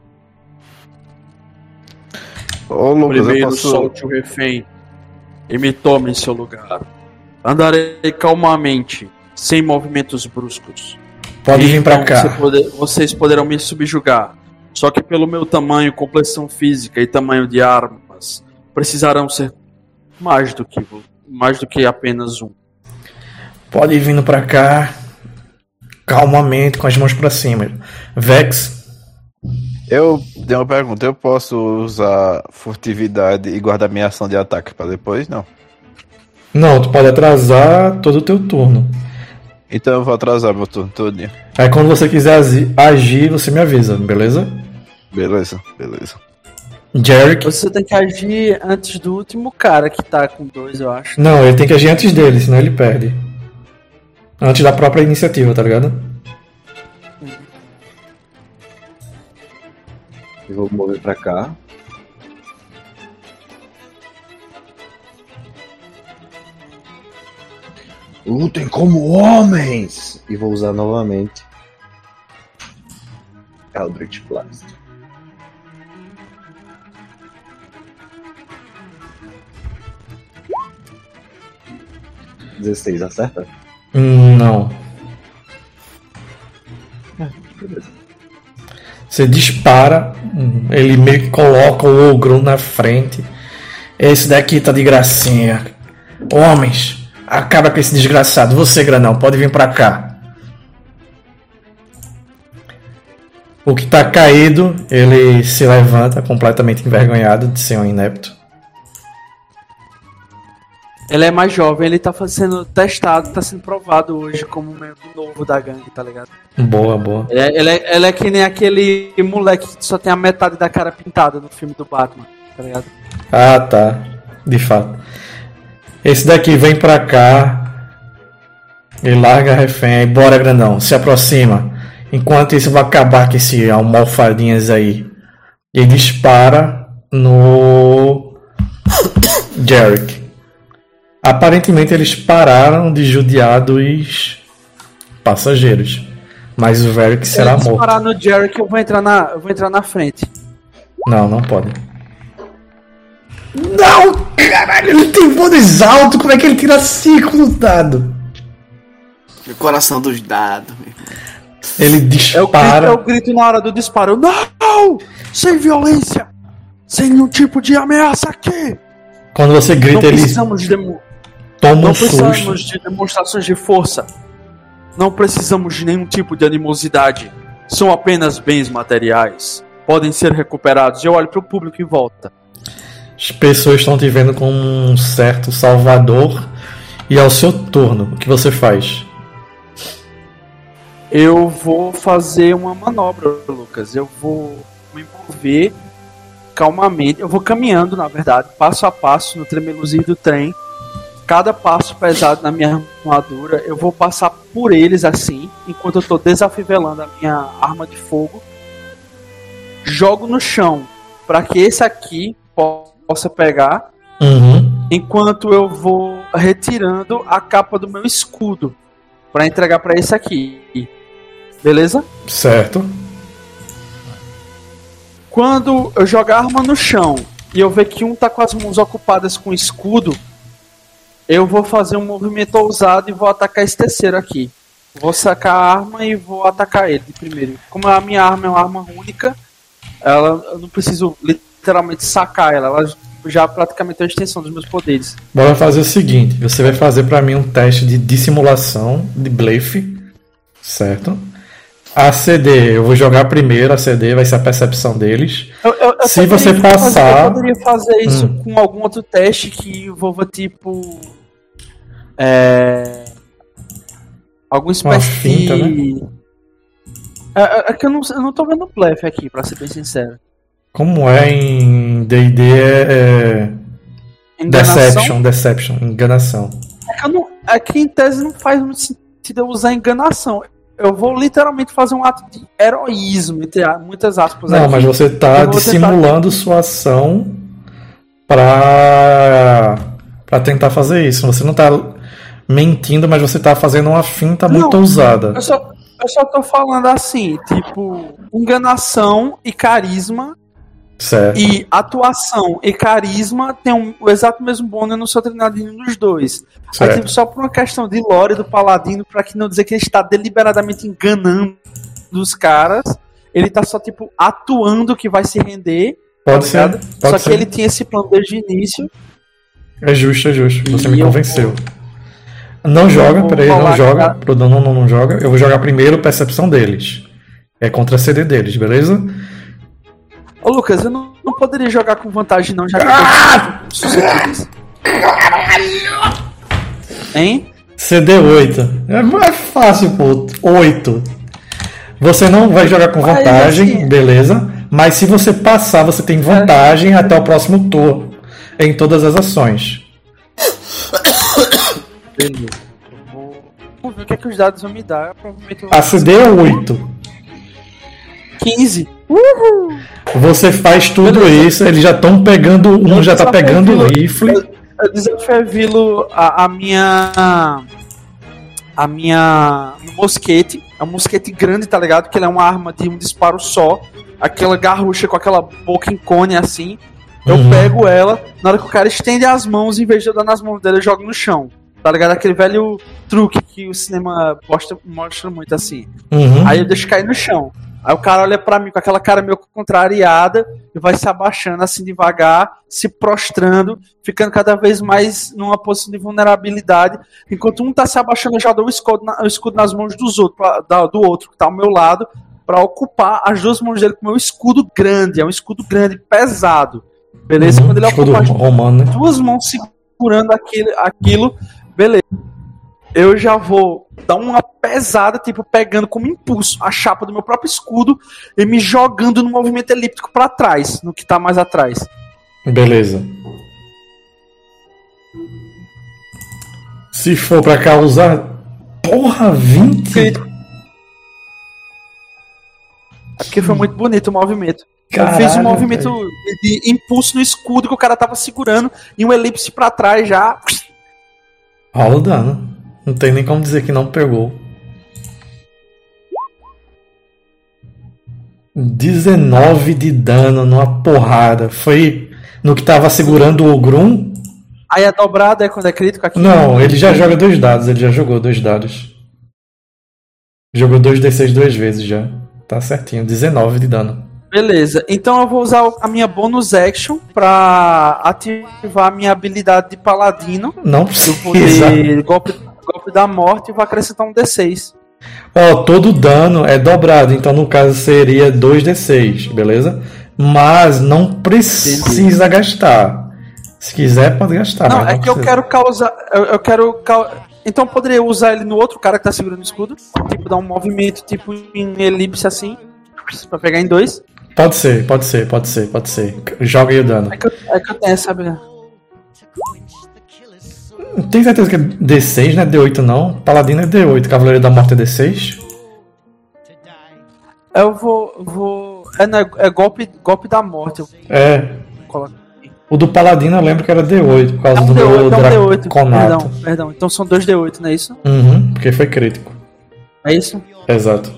Ô, Lucas, eu Primeiro posso... solte o refém e me tome em seu lugar. Andarei calmamente, sem movimentos bruscos. Pode vir pra Então cá. você poder- vocês poderão me subjugar. Só que pelo meu tamanho, complexão física e tamanho de armas, precisarão ser mais do que mais do que apenas um. Pode ir vindo pra cá. Calmamente, com as mãos pra cima. Vex. Eu tenho uma pergunta. Eu posso usar furtividade e guardar minha ação de ataque pra depois? Não. Não, tu pode atrasar todo o teu turno. Então eu vou atrasar meu turno todinho. Aí quando você quiser agir, você me avisa, beleza? Beleza, beleza. Jerick. Você tem que agir antes do último cara que tá com dois, eu acho. Não, ele tem que agir antes dele, senão ele perde. Antes da própria iniciativa, tá ligado? Eu vou mover pra cá. Lutem como homens! E vou usar novamente Eldritch Blast. dezesseis, acerta? Hum, não. Você dispara, ele meio que coloca o ogro na frente. Esse daqui tá de gracinha. Homens, acaba com esse desgraçado. Você, Granão, pode vir pra cá. O que tá caído, ele se levanta completamente envergonhado de ser um inepto. Ele é mais jovem, ele tá sendo testado, tá sendo provado hoje como membro novo da gangue, tá ligado? Boa, boa. Ele é, ele é, ele é que nem aquele moleque que só tem a metade da cara pintada no filme do Batman, tá ligado? Ah, tá. De fato. Esse daqui vem pra cá. Ele larga a refém aí. Bora, grandão. Se aproxima. Enquanto isso, eu vou acabar com esse almofadinhas aí. E dispara no Jerick. Aparentemente eles pararam de judiar dos passageiros. Mas o Varric será morto. Se parar no Jerick, eu vou entrar na, eu vou entrar na frente. Não, não pode. Não, caralho, ele tem bônus alto. Como é que ele tira cinco no dado? O coração dos dados. Ele dispara. Eu grito, eu grito na hora do disparo. Não! Sem violência! Sem nenhum tipo de ameaça aqui! Quando você grita, não ele precisamos de demo... toma Não um susto. precisamos de demonstrações de força. Não precisamos de nenhum tipo de animosidade. São apenas bens materiais. Podem ser recuperados. Eu olho pro público em volta. As pessoas estão te vendo como um certo salvador. E ao seu turno, o que você faz? Eu vou fazer uma manobra, Lucas. Eu vou me mover calmamente. Eu vou caminhando, na verdade, passo a passo no tremeluzinho do trem. Cada passo pesado na minha armadura, eu vou passar por eles assim, enquanto eu estou desafivelando a minha arma de fogo. Jogo no chão para que esse aqui possa pegar, uhum. Enquanto eu vou retirando a capa do meu escudo para entregar para esse aqui. Beleza? Certo. Quando eu jogar a arma no chão e eu ver que um tá com as mãos ocupadas com o escudo, eu vou fazer um movimento ousado e vou atacar esse terceiro aqui. Vou sacar a arma e vou atacar ele de primeiro. Como a minha arma é uma arma única, ela, eu não preciso literalmente sacar ela. Ela já praticamente é a extensão dos meus poderes. Bora fazer o seguinte. Você vai fazer pra mim um teste de dissimulação, de blefe. Certo? A C D, eu vou jogar primeiro. A C D vai ser a percepção deles. Eu, eu, eu Se você passar... Fazer, eu poderia fazer isso hum. com algum outro teste que envolva tipo... É... Alguma espécie finta, de... Né? É, é que eu não, eu não tô vendo blefe aqui, pra ser bem sincero. Como é em D e D é... Enganação? Deception, Deception, enganação. É que, eu não, é que em tese não faz muito sentido eu usar enganação. Eu vou literalmente fazer um ato de heroísmo, entre muitas aspas. Não, aqui. mas você tá dissimulando tentar... sua ação pra... pra tentar fazer isso. Você não tá mentindo, mas você tá fazendo uma finta não, muito ousada. Eu só, eu só tô falando assim, tipo, enganação e carisma. Certo. E atuação e carisma tem um, o exato mesmo bônus, eu não sou treinado em nenhum dos dois. Aí, tipo, só por uma questão de lore do paladino, pra que não dizer que ele está deliberadamente enganando os caras, ele tá só, tipo, atuando que vai se render. Pode tá ser. Pode só ser. que ele tinha esse plano desde o início. É justo, é justo. Você e me convenceu. Não joga, vou peraí, não rolar joga. aqui. Pro dano não, não joga. Eu vou jogar primeiro percepção deles. É contra a C D deles, beleza? Ô Lucas, eu não, não poderia jogar com vantagem não, já que Ah! eu tô suscetíveis. Hein? C D oito. É mais fácil, pô. oito. Você não vai jogar com Mas, vantagem, assim- beleza? Mas se você passar, você tem vantagem até o próximo turno em todas as ações. Beleza. Eu vou... Vamos ver o que, é que os dados vão me dar. Provavelmente eu... A C D é oito. quinze. Você faz tudo isso, eles já estão pegando. Um já tá pegando o rifle. Eu desafio Vilo a, a minha. A minha. Meu mosquete. É um mosquete grande, tá ligado? Que ele é uma arma de um disparo só. Aquela garrucha com aquela boca em cone assim. Eu Uhum. pego ela. Na hora que o cara estende as mãos, em vez de eu dar nas mãos dele, eu jogo no chão. Tá ligado? Aquele velho truque que o cinema mostra, mostra muito assim. Uhum. Aí eu deixo cair no chão. Aí o cara olha pra mim com aquela cara meio contrariada e vai se abaixando assim devagar, se prostrando, ficando cada vez mais numa posição de vulnerabilidade. Enquanto um tá se abaixando, eu já dou o escudo, na, o escudo nas mãos dos outros, pra, da, do outro que tá ao meu lado, pra ocupar as duas mãos dele com o meu escudo grande. É um escudo grande, pesado. Beleza? Uhum. Quando ele Escudo ocupa as romano, né? duas mãos segurando aquilo, aquilo, beleza. Eu já vou dar uma pesada, tipo, pegando como impulso a chapa do meu próprio escudo e me jogando no movimento elíptico pra trás, no que tá mais atrás. Beleza. Se for pra causar. Porra, vinte? Crítico. É porque foi muito bonito o movimento. Caralho, eu fiz um movimento velho. de impulso no escudo que o cara tava segurando e um elipse pra trás já. Rola o dano. Não tem nem como dizer que não pegou. dezenove de dano numa porrada. Foi no que tava segurando o Grum? Aí é dobrado, é quando é crítico aqui. Não, ele já joga dois dados. Ele já jogou dois dados. Jogou dois D seis duas vezes já. Tá certinho. dezenove de dano. Beleza, então eu vou usar a minha bonus action pra ativar a minha habilidade de paladino. Não Eu vou precisa. ter golpe, golpe da morte e vou acrescentar um D seis. Ó, todo dano é dobrado, então no caso seria dois D seis, beleza? Mas não precisa gastar. Se quiser, pode gastar. Não, mas é que eu precisa. quero causar. Eu, eu quero. cau- Então eu poderia usar ele no outro cara que tá segurando o escudo. Tipo, dar um movimento tipo em elipse assim. Pra pegar em dois. Pode ser, pode ser, pode ser, pode ser. Joga aí o dano. É que eu, é que eu tenho essa habilidade. Tem certeza que é D seis, não é D oito não? Paladino é D oito, Cavaleiro da Morte é D seis? Eu vou. vou é, não, é, é golpe, golpe da morte. Eu É. coloco. O do Paladino eu lembro que era D oito, por causa É um do D oito, meu é um D oito. Draconato. Perdão, perdão. Então são dois D oito, não é isso? Uhum, porque foi crítico. É isso? Exato.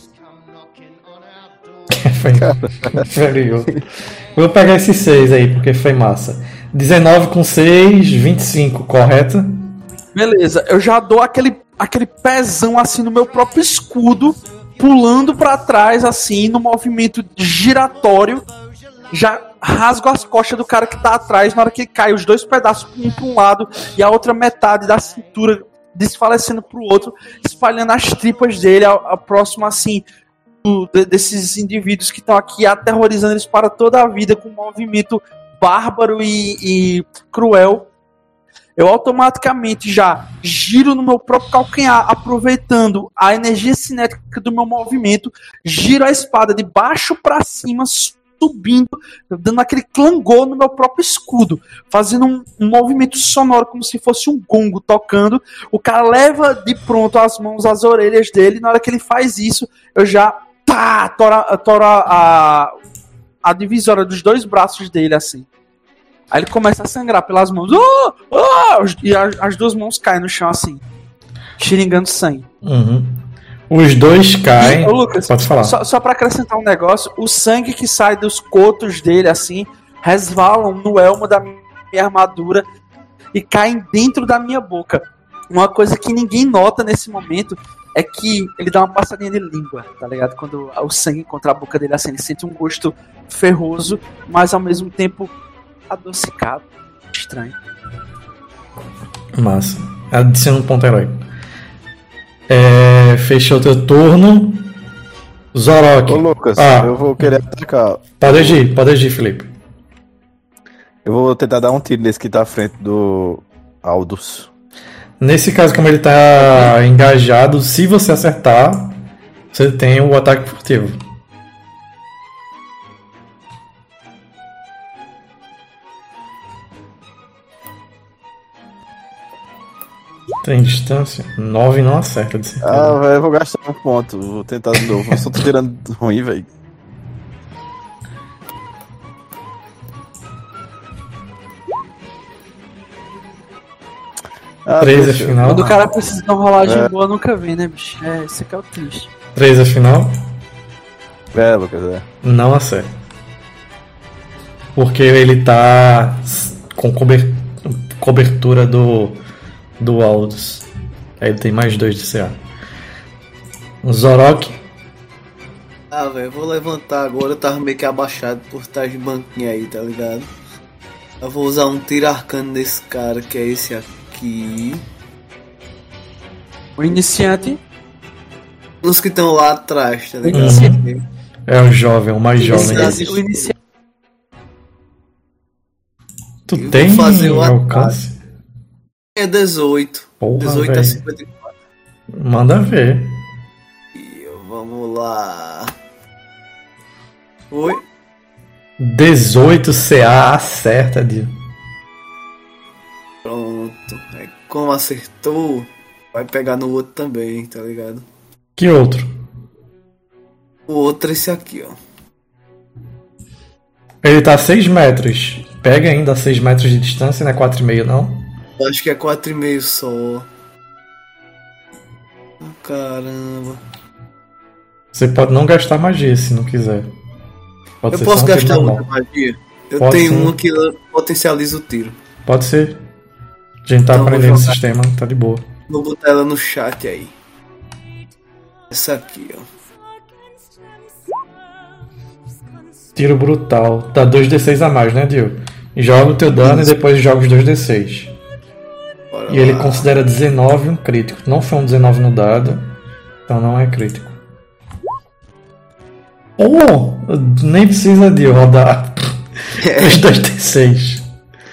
Foi inferior. Vou pegar esses seis aí, porque foi massa. dezenove com seis, vinte e cinco, correto? Beleza, eu já dou aquele, aquele pezão assim no meu próprio escudo, pulando pra trás assim, no movimento giratório, já rasgo as costas do cara que tá atrás, na hora que cai os dois pedaços, um pra um lado e a outra metade da cintura desfalecendo pro outro, espalhando as tripas dele, a, a próxima assim, do, de, desses indivíduos que estão aqui aterrorizando eles para toda a vida com um movimento bárbaro e, e cruel. Eu automaticamente já giro no meu próprio calcanhar, aproveitando a energia cinética do meu movimento, giro a espada de baixo para cima, subindo, dando aquele clangor no meu próprio escudo, fazendo um, um movimento sonoro como se fosse um gongo tocando. O cara leva de pronto as mãos às orelhas dele, e na hora que ele faz isso, eu já tá, tora, tora a, a divisória dos dois braços dele assim. Aí ele começa a sangrar pelas mãos. Oh! Oh! E as, as duas mãos caem no chão assim. Xiringando sangue. Uhum. Os dois caem. E, ô, Lucas, Pode falar. Só, só pra acrescentar um negócio. O sangue que sai dos cotos dele assim, resvalam no elmo da minha armadura e caem dentro da minha boca. Uma coisa que ninguém nota nesse momento é que ele dá uma passadinha de língua, tá ligado? Quando o sangue encontra a boca dele assim, ele sente um gosto ferroso, mas ao mesmo tempo adocicado. Estranho. Massa. Adiciona um ponto heróico. É, fechou teu turno. Zorok. Ô Lucas, Ah. eu vou querer atacar. Pode agir, pode agir, Felipe. Eu vou tentar dar um tiro nesse que tá à frente do Aldous. Nesse caso, como ele tá engajado, se você acertar, você tem o ataque furtivo. Tem distância? nove não acerta, de certeza. Ah, velho, eu vou gastar um ponto. Vou tentar de novo. Eu só tô tirando ruim, velho. Ah, três é deixa- final. Quando o cara precisa de uma rolagem É. boa, nunca vi, né, bicho? É, esse aqui é o triste. três é final? É, Lucas, é. Não acerta. Porque ele tá com cober- cobertura do, do Aldous. Aí ele tem mais dois de C A. Zorok. Ah, velho, eu vou levantar agora. Eu tava meio que abaixado por trás de banquinho aí, tá ligado? Eu vou usar um tiro arcano nesse cara, que é esse aqui. O iniciante. Os que estão lá atrás, tá ligado? Uhum. É o jovem, o mais jovem. iniciante, o iniciante. Tu Eu vou tem fazer o alcance? É dezoito. Porra, dezoito a véi. cinquenta e quatro. Manda ver. E eu- vamos lá. Oi? dezoito C A acerta, Dio. Pronto. É, como acertou, vai pegar no outro também, tá ligado? Que outro? O outro é esse aqui, ó. Ele tá a seis metros. Pega ainda a seis metros de distância, não é quatro e meio não? Eu acho que é quatro e meio só. Ah, caramba. Você pode não gastar magia se não quiser. Pode Eu ser posso só um tiro gastar normal. outra magia? Eu Pode tenho sim. uma que potencializa o tiro. Pode ser. A gente tá Então, vou aprendendo o jogar. sistema, tá de boa. Vou botar ela no chat aí. Essa aqui, ó. Tiro brutal. Dá dois D seis a mais, né, Dio? Joga o teu dano Isso. e depois joga os dois D seis. Bora E ele lá. considera dezenove um crítico. Não foi um dezenove no dado, então não é crítico. Oh! Nem precisa de rodar os dois D seis.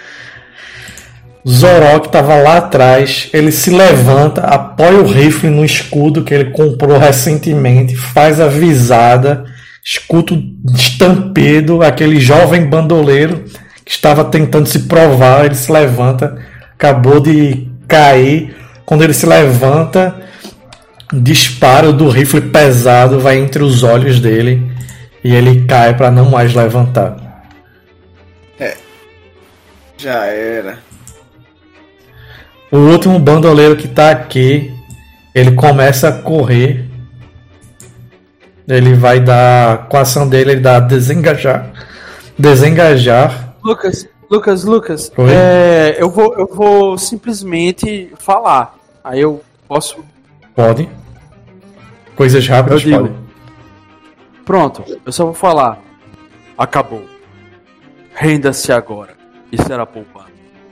Zorok tava lá atrás, ele se levanta, apoia o rifle no escudo que ele comprou recentemente, faz a visada, escuta o estampedo, aquele jovem bandoleiro que estava tentando se provar, ele se levanta, acabou de cair. Quando ele se levanta, disparo do rifle pesado vai entre os olhos dele e ele cai para não mais levantar. Já era. O último bandoleiro que tá aqui, ele começa a correr. Ele vai dar, com a ação dele, ele dá desengajar. Desengajar. Lucas, Lucas, Lucas. Oi? É, eu, vou, eu vou simplesmente falar. Aí eu posso. Pode. Coisas rápidas, Eu digo. pode. Pronto, eu só vou falar. Acabou. Renda-se agora. Isso era poupar.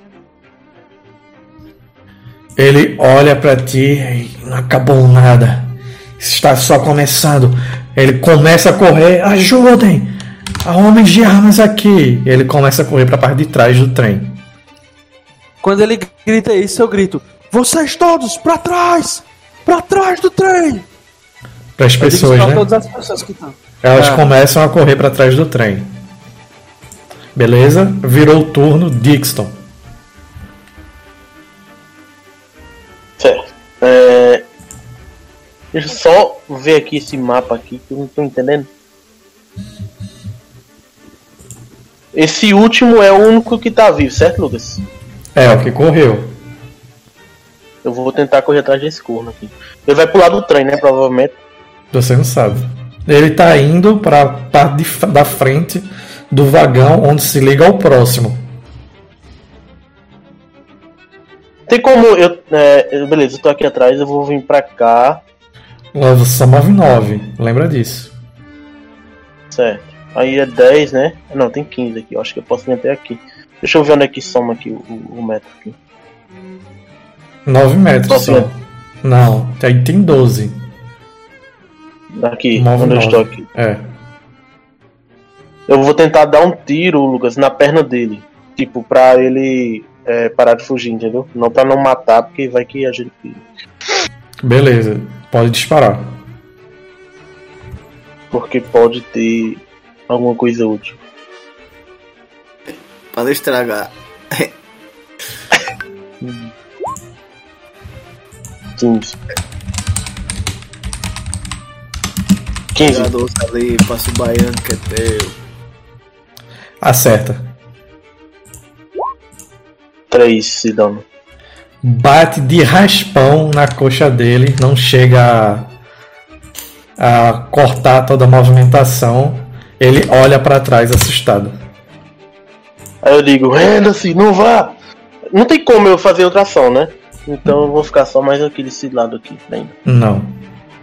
Ele olha pra ti e não acabou nada. Está só começando. Ele começa a correr. Ajudem! Há homens de armas aqui. Ele começa a correr pra parte de trás do trem. Quando ele grita isso, eu grito: vocês todos, pra trás! Pra trás do trem! Para as Eu digo isso pessoas, pra né? todas as pessoas que estão. Elas É. começam a correr pra trás do trem. Beleza? Virou o turno Dixon. Certo. É... Deixa eu só ver aqui esse mapa aqui que eu não tô entendendo. Esse último é o único que tá vivo, certo, Lucas? É, o que correu. Eu vou tentar correr atrás desse corno aqui. Ele vai pular do trem, né? Provavelmente. Você não sabe. Ele tá indo pra parte de- da frente do vagão onde se liga ao próximo. Tem como eu. É, beleza, eu tô aqui atrás, eu vou vir pra cá. Você só move nove. Lembra disso. Certo. Aí é dez, né? Não, tem quinze aqui. Eu acho que eu posso vir até aqui. Deixa eu ver onde é que soma aqui o, o metro aqui. nove metros Nove só. metros. Não, aí tem doze. Aqui, Nove, onde eu nove. estou aqui. É. Eu vou tentar dar um tiro, Lucas, na perna dele. Tipo, pra ele é, parar de fugir, entendeu? Não pra não matar, porque vai que a gente... Beleza, pode disparar. Porque pode ter alguma coisa útil. Pra não estragar. quinze. quinze. Jogador ali, passa o baiano que é teu. Acerta. três de dano. Bate de raspão na coxa dele, não chega a, a cortar toda a movimentação. Ele olha pra trás assustado. Aí eu digo, renda-se, não vá! Não tem como eu fazer outra ação, né? Então eu vou ficar só mais aqui desse lado aqui ainda. Não.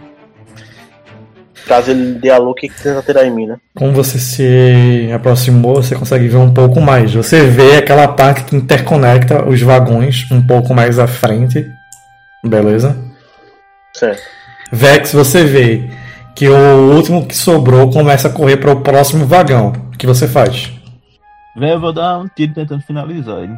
Caso ele dê a louca, que tenta tirar em mim, né? Como você se aproximou, você consegue ver um pouco mais. Você vê aquela parte que interconecta os vagões um pouco mais à frente. Beleza? Certo. Vex, você vê que o último que sobrou começa a correr para o próximo vagão. O que você faz? Vem, eu vou dar um tiro tentando finalizar ele.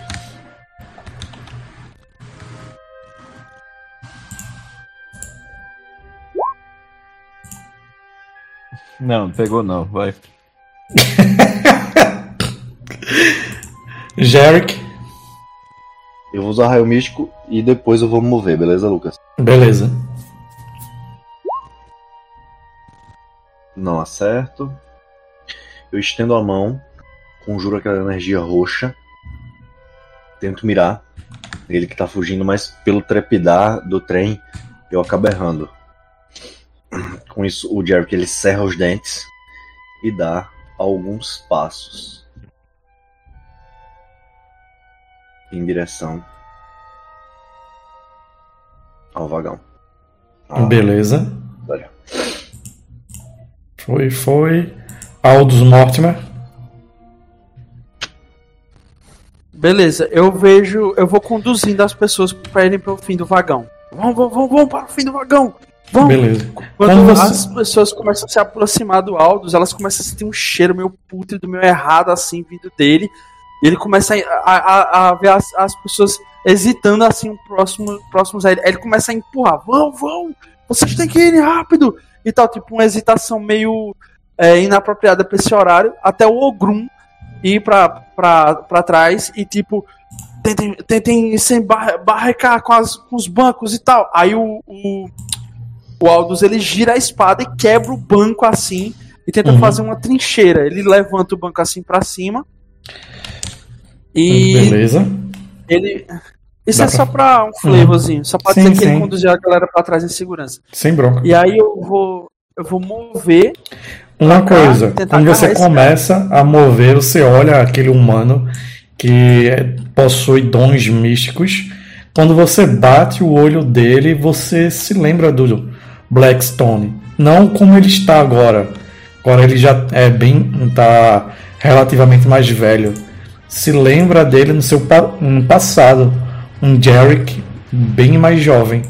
Não, não pegou não, vai. Jerick. Eu vou usar raio místico e depois eu vou me mover, beleza, Lucas? Beleza. Não acerto. Eu estendo a mão, conjuro aquela energia roxa, tento mirar ele que tá fugindo, mas pelo trepidar do trem eu acabo errando. Com isso, o Jerick ele cerra os dentes e dá alguns passos em direção ao vagão. Ah, Beleza. olha. Foi, foi. Aldous Mortimer. Beleza, eu vejo. Eu vou conduzindo as pessoas pra irem pro fim do vagão. Vamos, vamos, vamos, vamos para o fim do vagão. Vamos. Beleza. Quando Quando você- as pessoas começam a se aproximar do Aldous, elas começam a sentir um cheiro meio pútrido, meio errado, assim, vindo dele. E ele começa a, a, a ver as, as pessoas hesitando, assim, próximo, próximos a ele. Aí ele começa a empurrar. Vão, vão! Vocês têm que ir rápido! E tal, tipo, uma hesitação meio é, inapropriada pra esse horário. Até o Ogrum ir pra, pra, pra trás e, tipo, tentem, tentem se embar- barracar com, as, com os bancos e tal. Aí o... o O Aldous, ele gira a espada e quebra o banco assim e tenta Uhum. fazer uma trincheira. Ele levanta o banco assim pra cima e Beleza. ele... Isso Dá é pra- só pra um flavorzinho, só pra Sim, dizer que sim. ele conduziu a galera pra trás em segurança. Sem bronca. E aí eu vou, eu vou mover. Uma pra coisa, tentar quando você agarrar esse começa a mover, você olha aquele humano que é- possui dons místicos. Quando você bate o olho dele, você se lembra do Blackstone. Não como ele está agora. Agora ele já é bem, tá relativamente mais velho. Se lembra dele no seu pa- no passado, um Jerick bem mais jovem.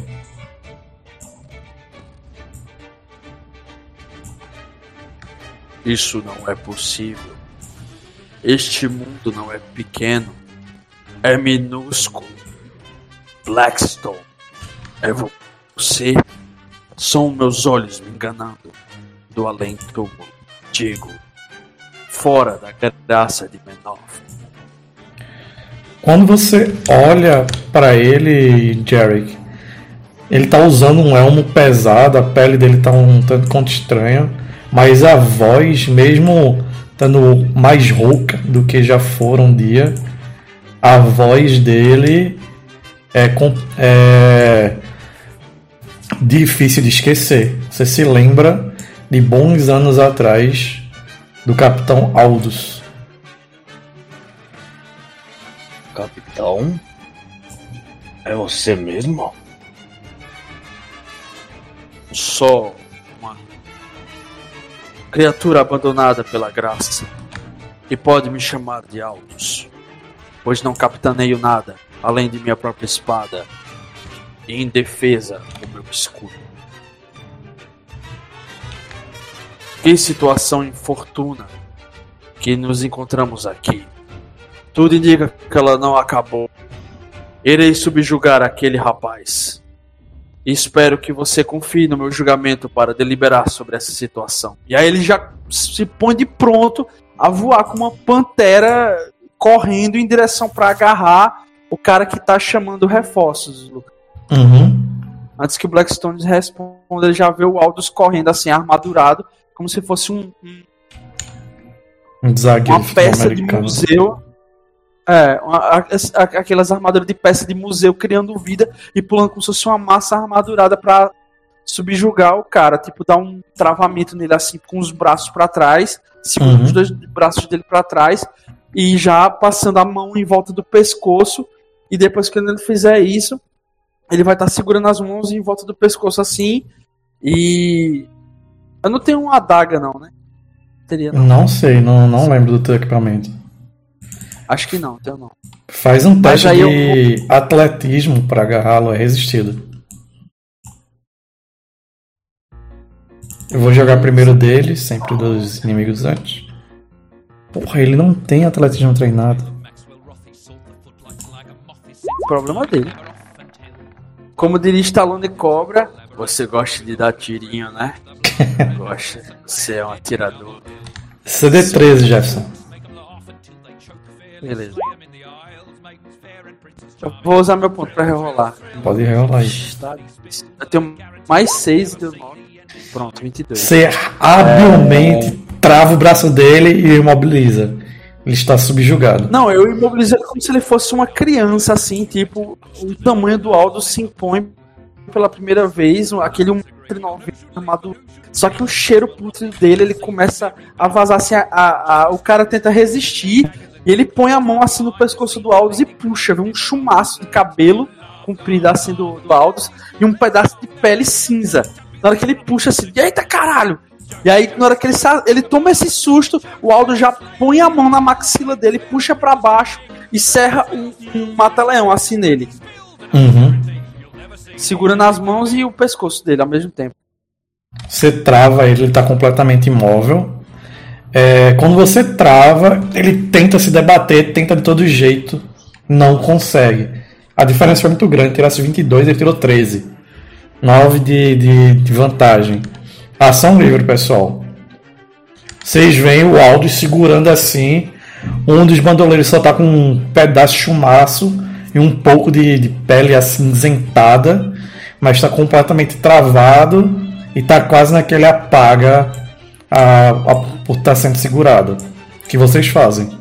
Isso não é possível. Este mundo não é pequeno. É minúsculo. Blackstone. É você. São meus olhos me enganando. Do além túmulo. Digo. Fora da graça de Menor. Quando você olha para ele, Jerick, ele tá usando um elmo pesado, a pele dele tá um tanto quanto estranha, mas a voz, mesmo estando mais rouca do que já fora um dia, a voz dele é, com- é difícil de esquecer. Você se lembra de bons anos atrás do Capitão Aldous. Capitão? É você mesmo? Só uma criatura abandonada pela graça. E pode me chamar de Aldous, pois não capitaneio nada além de minha própria espada em defesa do meu escudo. Que situação infortuna que nos encontramos aqui. Tudo indica que ela não acabou. Irei subjugar aquele rapaz. Espero que você confie no meu julgamento para deliberar sobre essa situação. E aí ele já se põe de pronto a voar com uma pantera correndo em direção para agarrar o cara que tá chamando reforços, Lucas. Uhum. Antes que o Blackstone responda, ele já vê o Aldous correndo assim, armadurado, como se fosse um, um Um zagueiro uma peça de americano. museu. É, uma, a, a, aquelas armaduras de peça de museu criando vida e pulando como se fosse uma massa armadurada pra subjugar o cara. Tipo, dar um travamento nele assim, com os braços pra trás, segurando Uhum. os dois braços dele pra trás e já passando a mão em volta do pescoço. E depois que ele fizer isso, ele vai estar segurando as mãos em volta do pescoço assim. E eu não tenho uma adaga não, né? Teria não. Não sei, não, não lembro do teu equipamento. Acho que não, tenho não. Faz um Mas teste aí de atletismo pra agarrá-lo, é resistido. Eu vou jogar primeiro dele, sempre dos inimigos antes. Porra, ele não tem atletismo treinado. Problema dele. Como diria Stallone Cobra, você gosta de dar tirinho, né? Gosta. Você é um atirador. C D treze, Jefferson. Beleza. Eu vou usar meu ponto pra rerolar. Pode rerolar aí. Tá? Eu tenho mais seis e deu nove. Pronto, vinte e dois. Você habilmente é... trava o braço dele e imobiliza. Ele está subjugado. Não, eu imobilizei como se ele fosse uma criança, assim, tipo, o tamanho do Aldous se impõe pela primeira vez, aquele um metro e noventa armado. Só que o cheiro pútrido dele, ele começa a vazar assim, a, a, a, o cara tenta resistir, e ele põe a mão assim no pescoço do Aldous e puxa, vê um chumaço de cabelo comprido assim do, do Aldous e um pedaço de pele cinza. Na hora que ele puxa assim, eita caralho! E aí, na hora que ele, ele toma esse susto, o Aldous já põe a mão na maxila dele, puxa pra baixo e serra um, um mata-leão assim nele. Uhum. Segura nas mãos e o pescoço dele ao mesmo tempo. Você trava ele, ele tá completamente imóvel. É, quando você trava, ele tenta se debater, tenta de todo jeito, não consegue. A diferença foi muito grande, tirasse vinte e dois, ele tirou treze. nove de, de, de vantagem. Ação livre, pessoal. Vocês veem o Aldous segurando assim. Um dos bandoleiros só tá com um pedaço de chumaço e um pouco de, de pele acinzentada, mas está completamente travado e tá quase naquele apaga a, a, por estar sendo segurado. O que vocês fazem?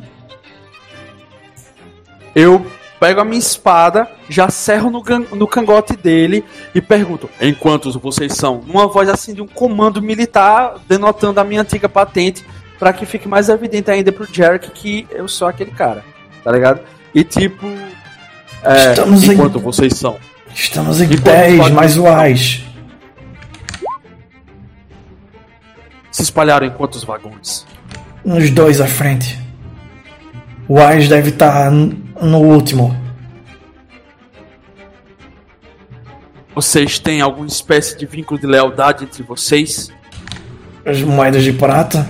Eu pego a minha espada, já serro no, no cangote dele e pergunto, em quantos vocês são? Numa voz assim de um comando militar, denotando a minha antiga patente, para que fique mais evidente ainda pro Jerick que eu sou aquele cara, tá ligado? E tipo, é, Estamos em em... quanto vocês são? Estamos em Enquanto dez, pode... mais o Ais. Se espalharam em quantos vagões? Uns dois à frente. O Ais deve estar no último. Vocês têm alguma espécie de vínculo de lealdade entre vocês? As moedas de prata?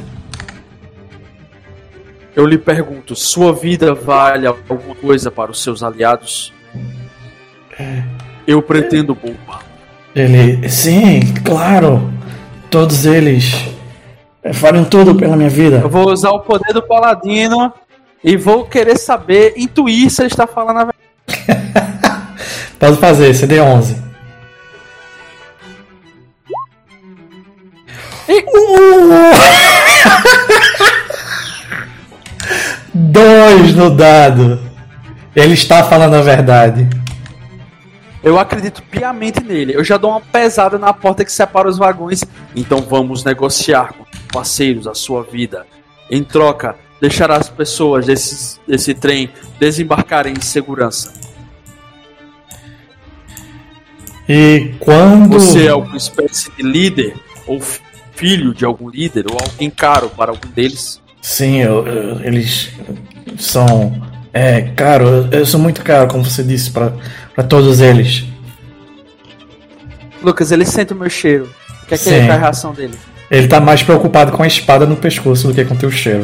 Eu lhe pergunto, sua vida vale alguma coisa para os seus aliados? É. Eu pretendo poupar. Ele... Sim, claro. Todos eles fariam tudo pela minha vida. Eu vou usar o poder do paladino e vou querer saber, intuir se ele está falando a verdade. Pode fazer, C D onze. E... Dois no dado. Ele está falando a verdade. Eu acredito piamente nele. Eu já dou uma pesada na porta que separa os vagões. Então vamos negociar com parceiros a sua vida. Em troca, deixar as pessoas desse, desse trem desembarcarem em segurança. E quando... Você é alguma espécie de líder? Ou filho de algum líder? Ou alguém caro para algum deles? Sim, eu, eu, eles são... É, caro. Eu, eu sou muito caro, como você disse, para todos eles. Lucas, ele sente o meu cheiro. O que é, que Sim. é a reação dele? Ele tá mais preocupado com a espada no pescoço do que com o teu cheiro.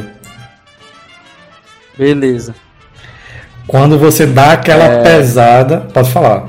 Beleza. Quando você dá aquela É. pesada... Pode falar.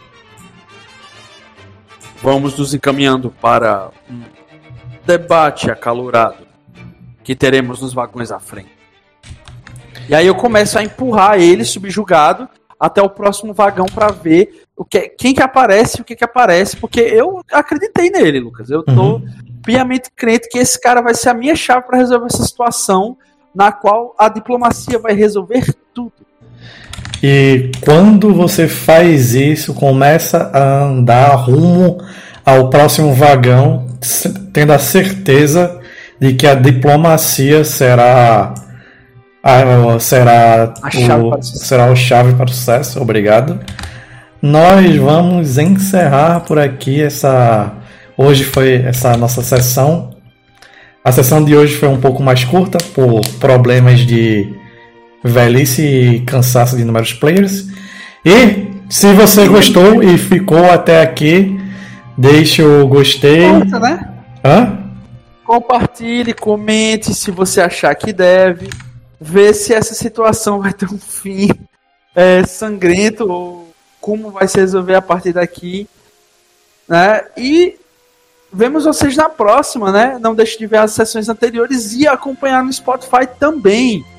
Vamos nos encaminhando para um debate acalorado que teremos nos vagões à frente. E aí eu começo a empurrar ele, subjugado, até o próximo vagão para ver o que, quem que aparece e o que que aparece, porque eu acreditei nele, Lucas. Eu tô Uhum. piamente crente que esse cara vai ser a minha chave para resolver essa situação, na qual a diplomacia vai resolver tudo. E quando você faz isso, começa a andar rumo ao próximo vagão, s- tendo a certeza de que a diplomacia será a, será, A chave o, para o sucesso. será o chave para o sucesso. Obrigado. Nós vamos encerrar por aqui essa. Hoje foi essa nossa sessão. A sessão de hoje foi um pouco mais curta por problemas de velhice e cansaço de inúmeros players. E se você gostou e ficou até aqui, deixe o gostei. Curta, né? Hã? Compartilhe, comente se você achar que deve. Vê se essa situação vai ter um fim é, sangrento ou como vai se resolver a partir daqui. Né? E vemos vocês na próxima, né? Não deixe de ver as sessões anteriores e acompanhar no Spotify também.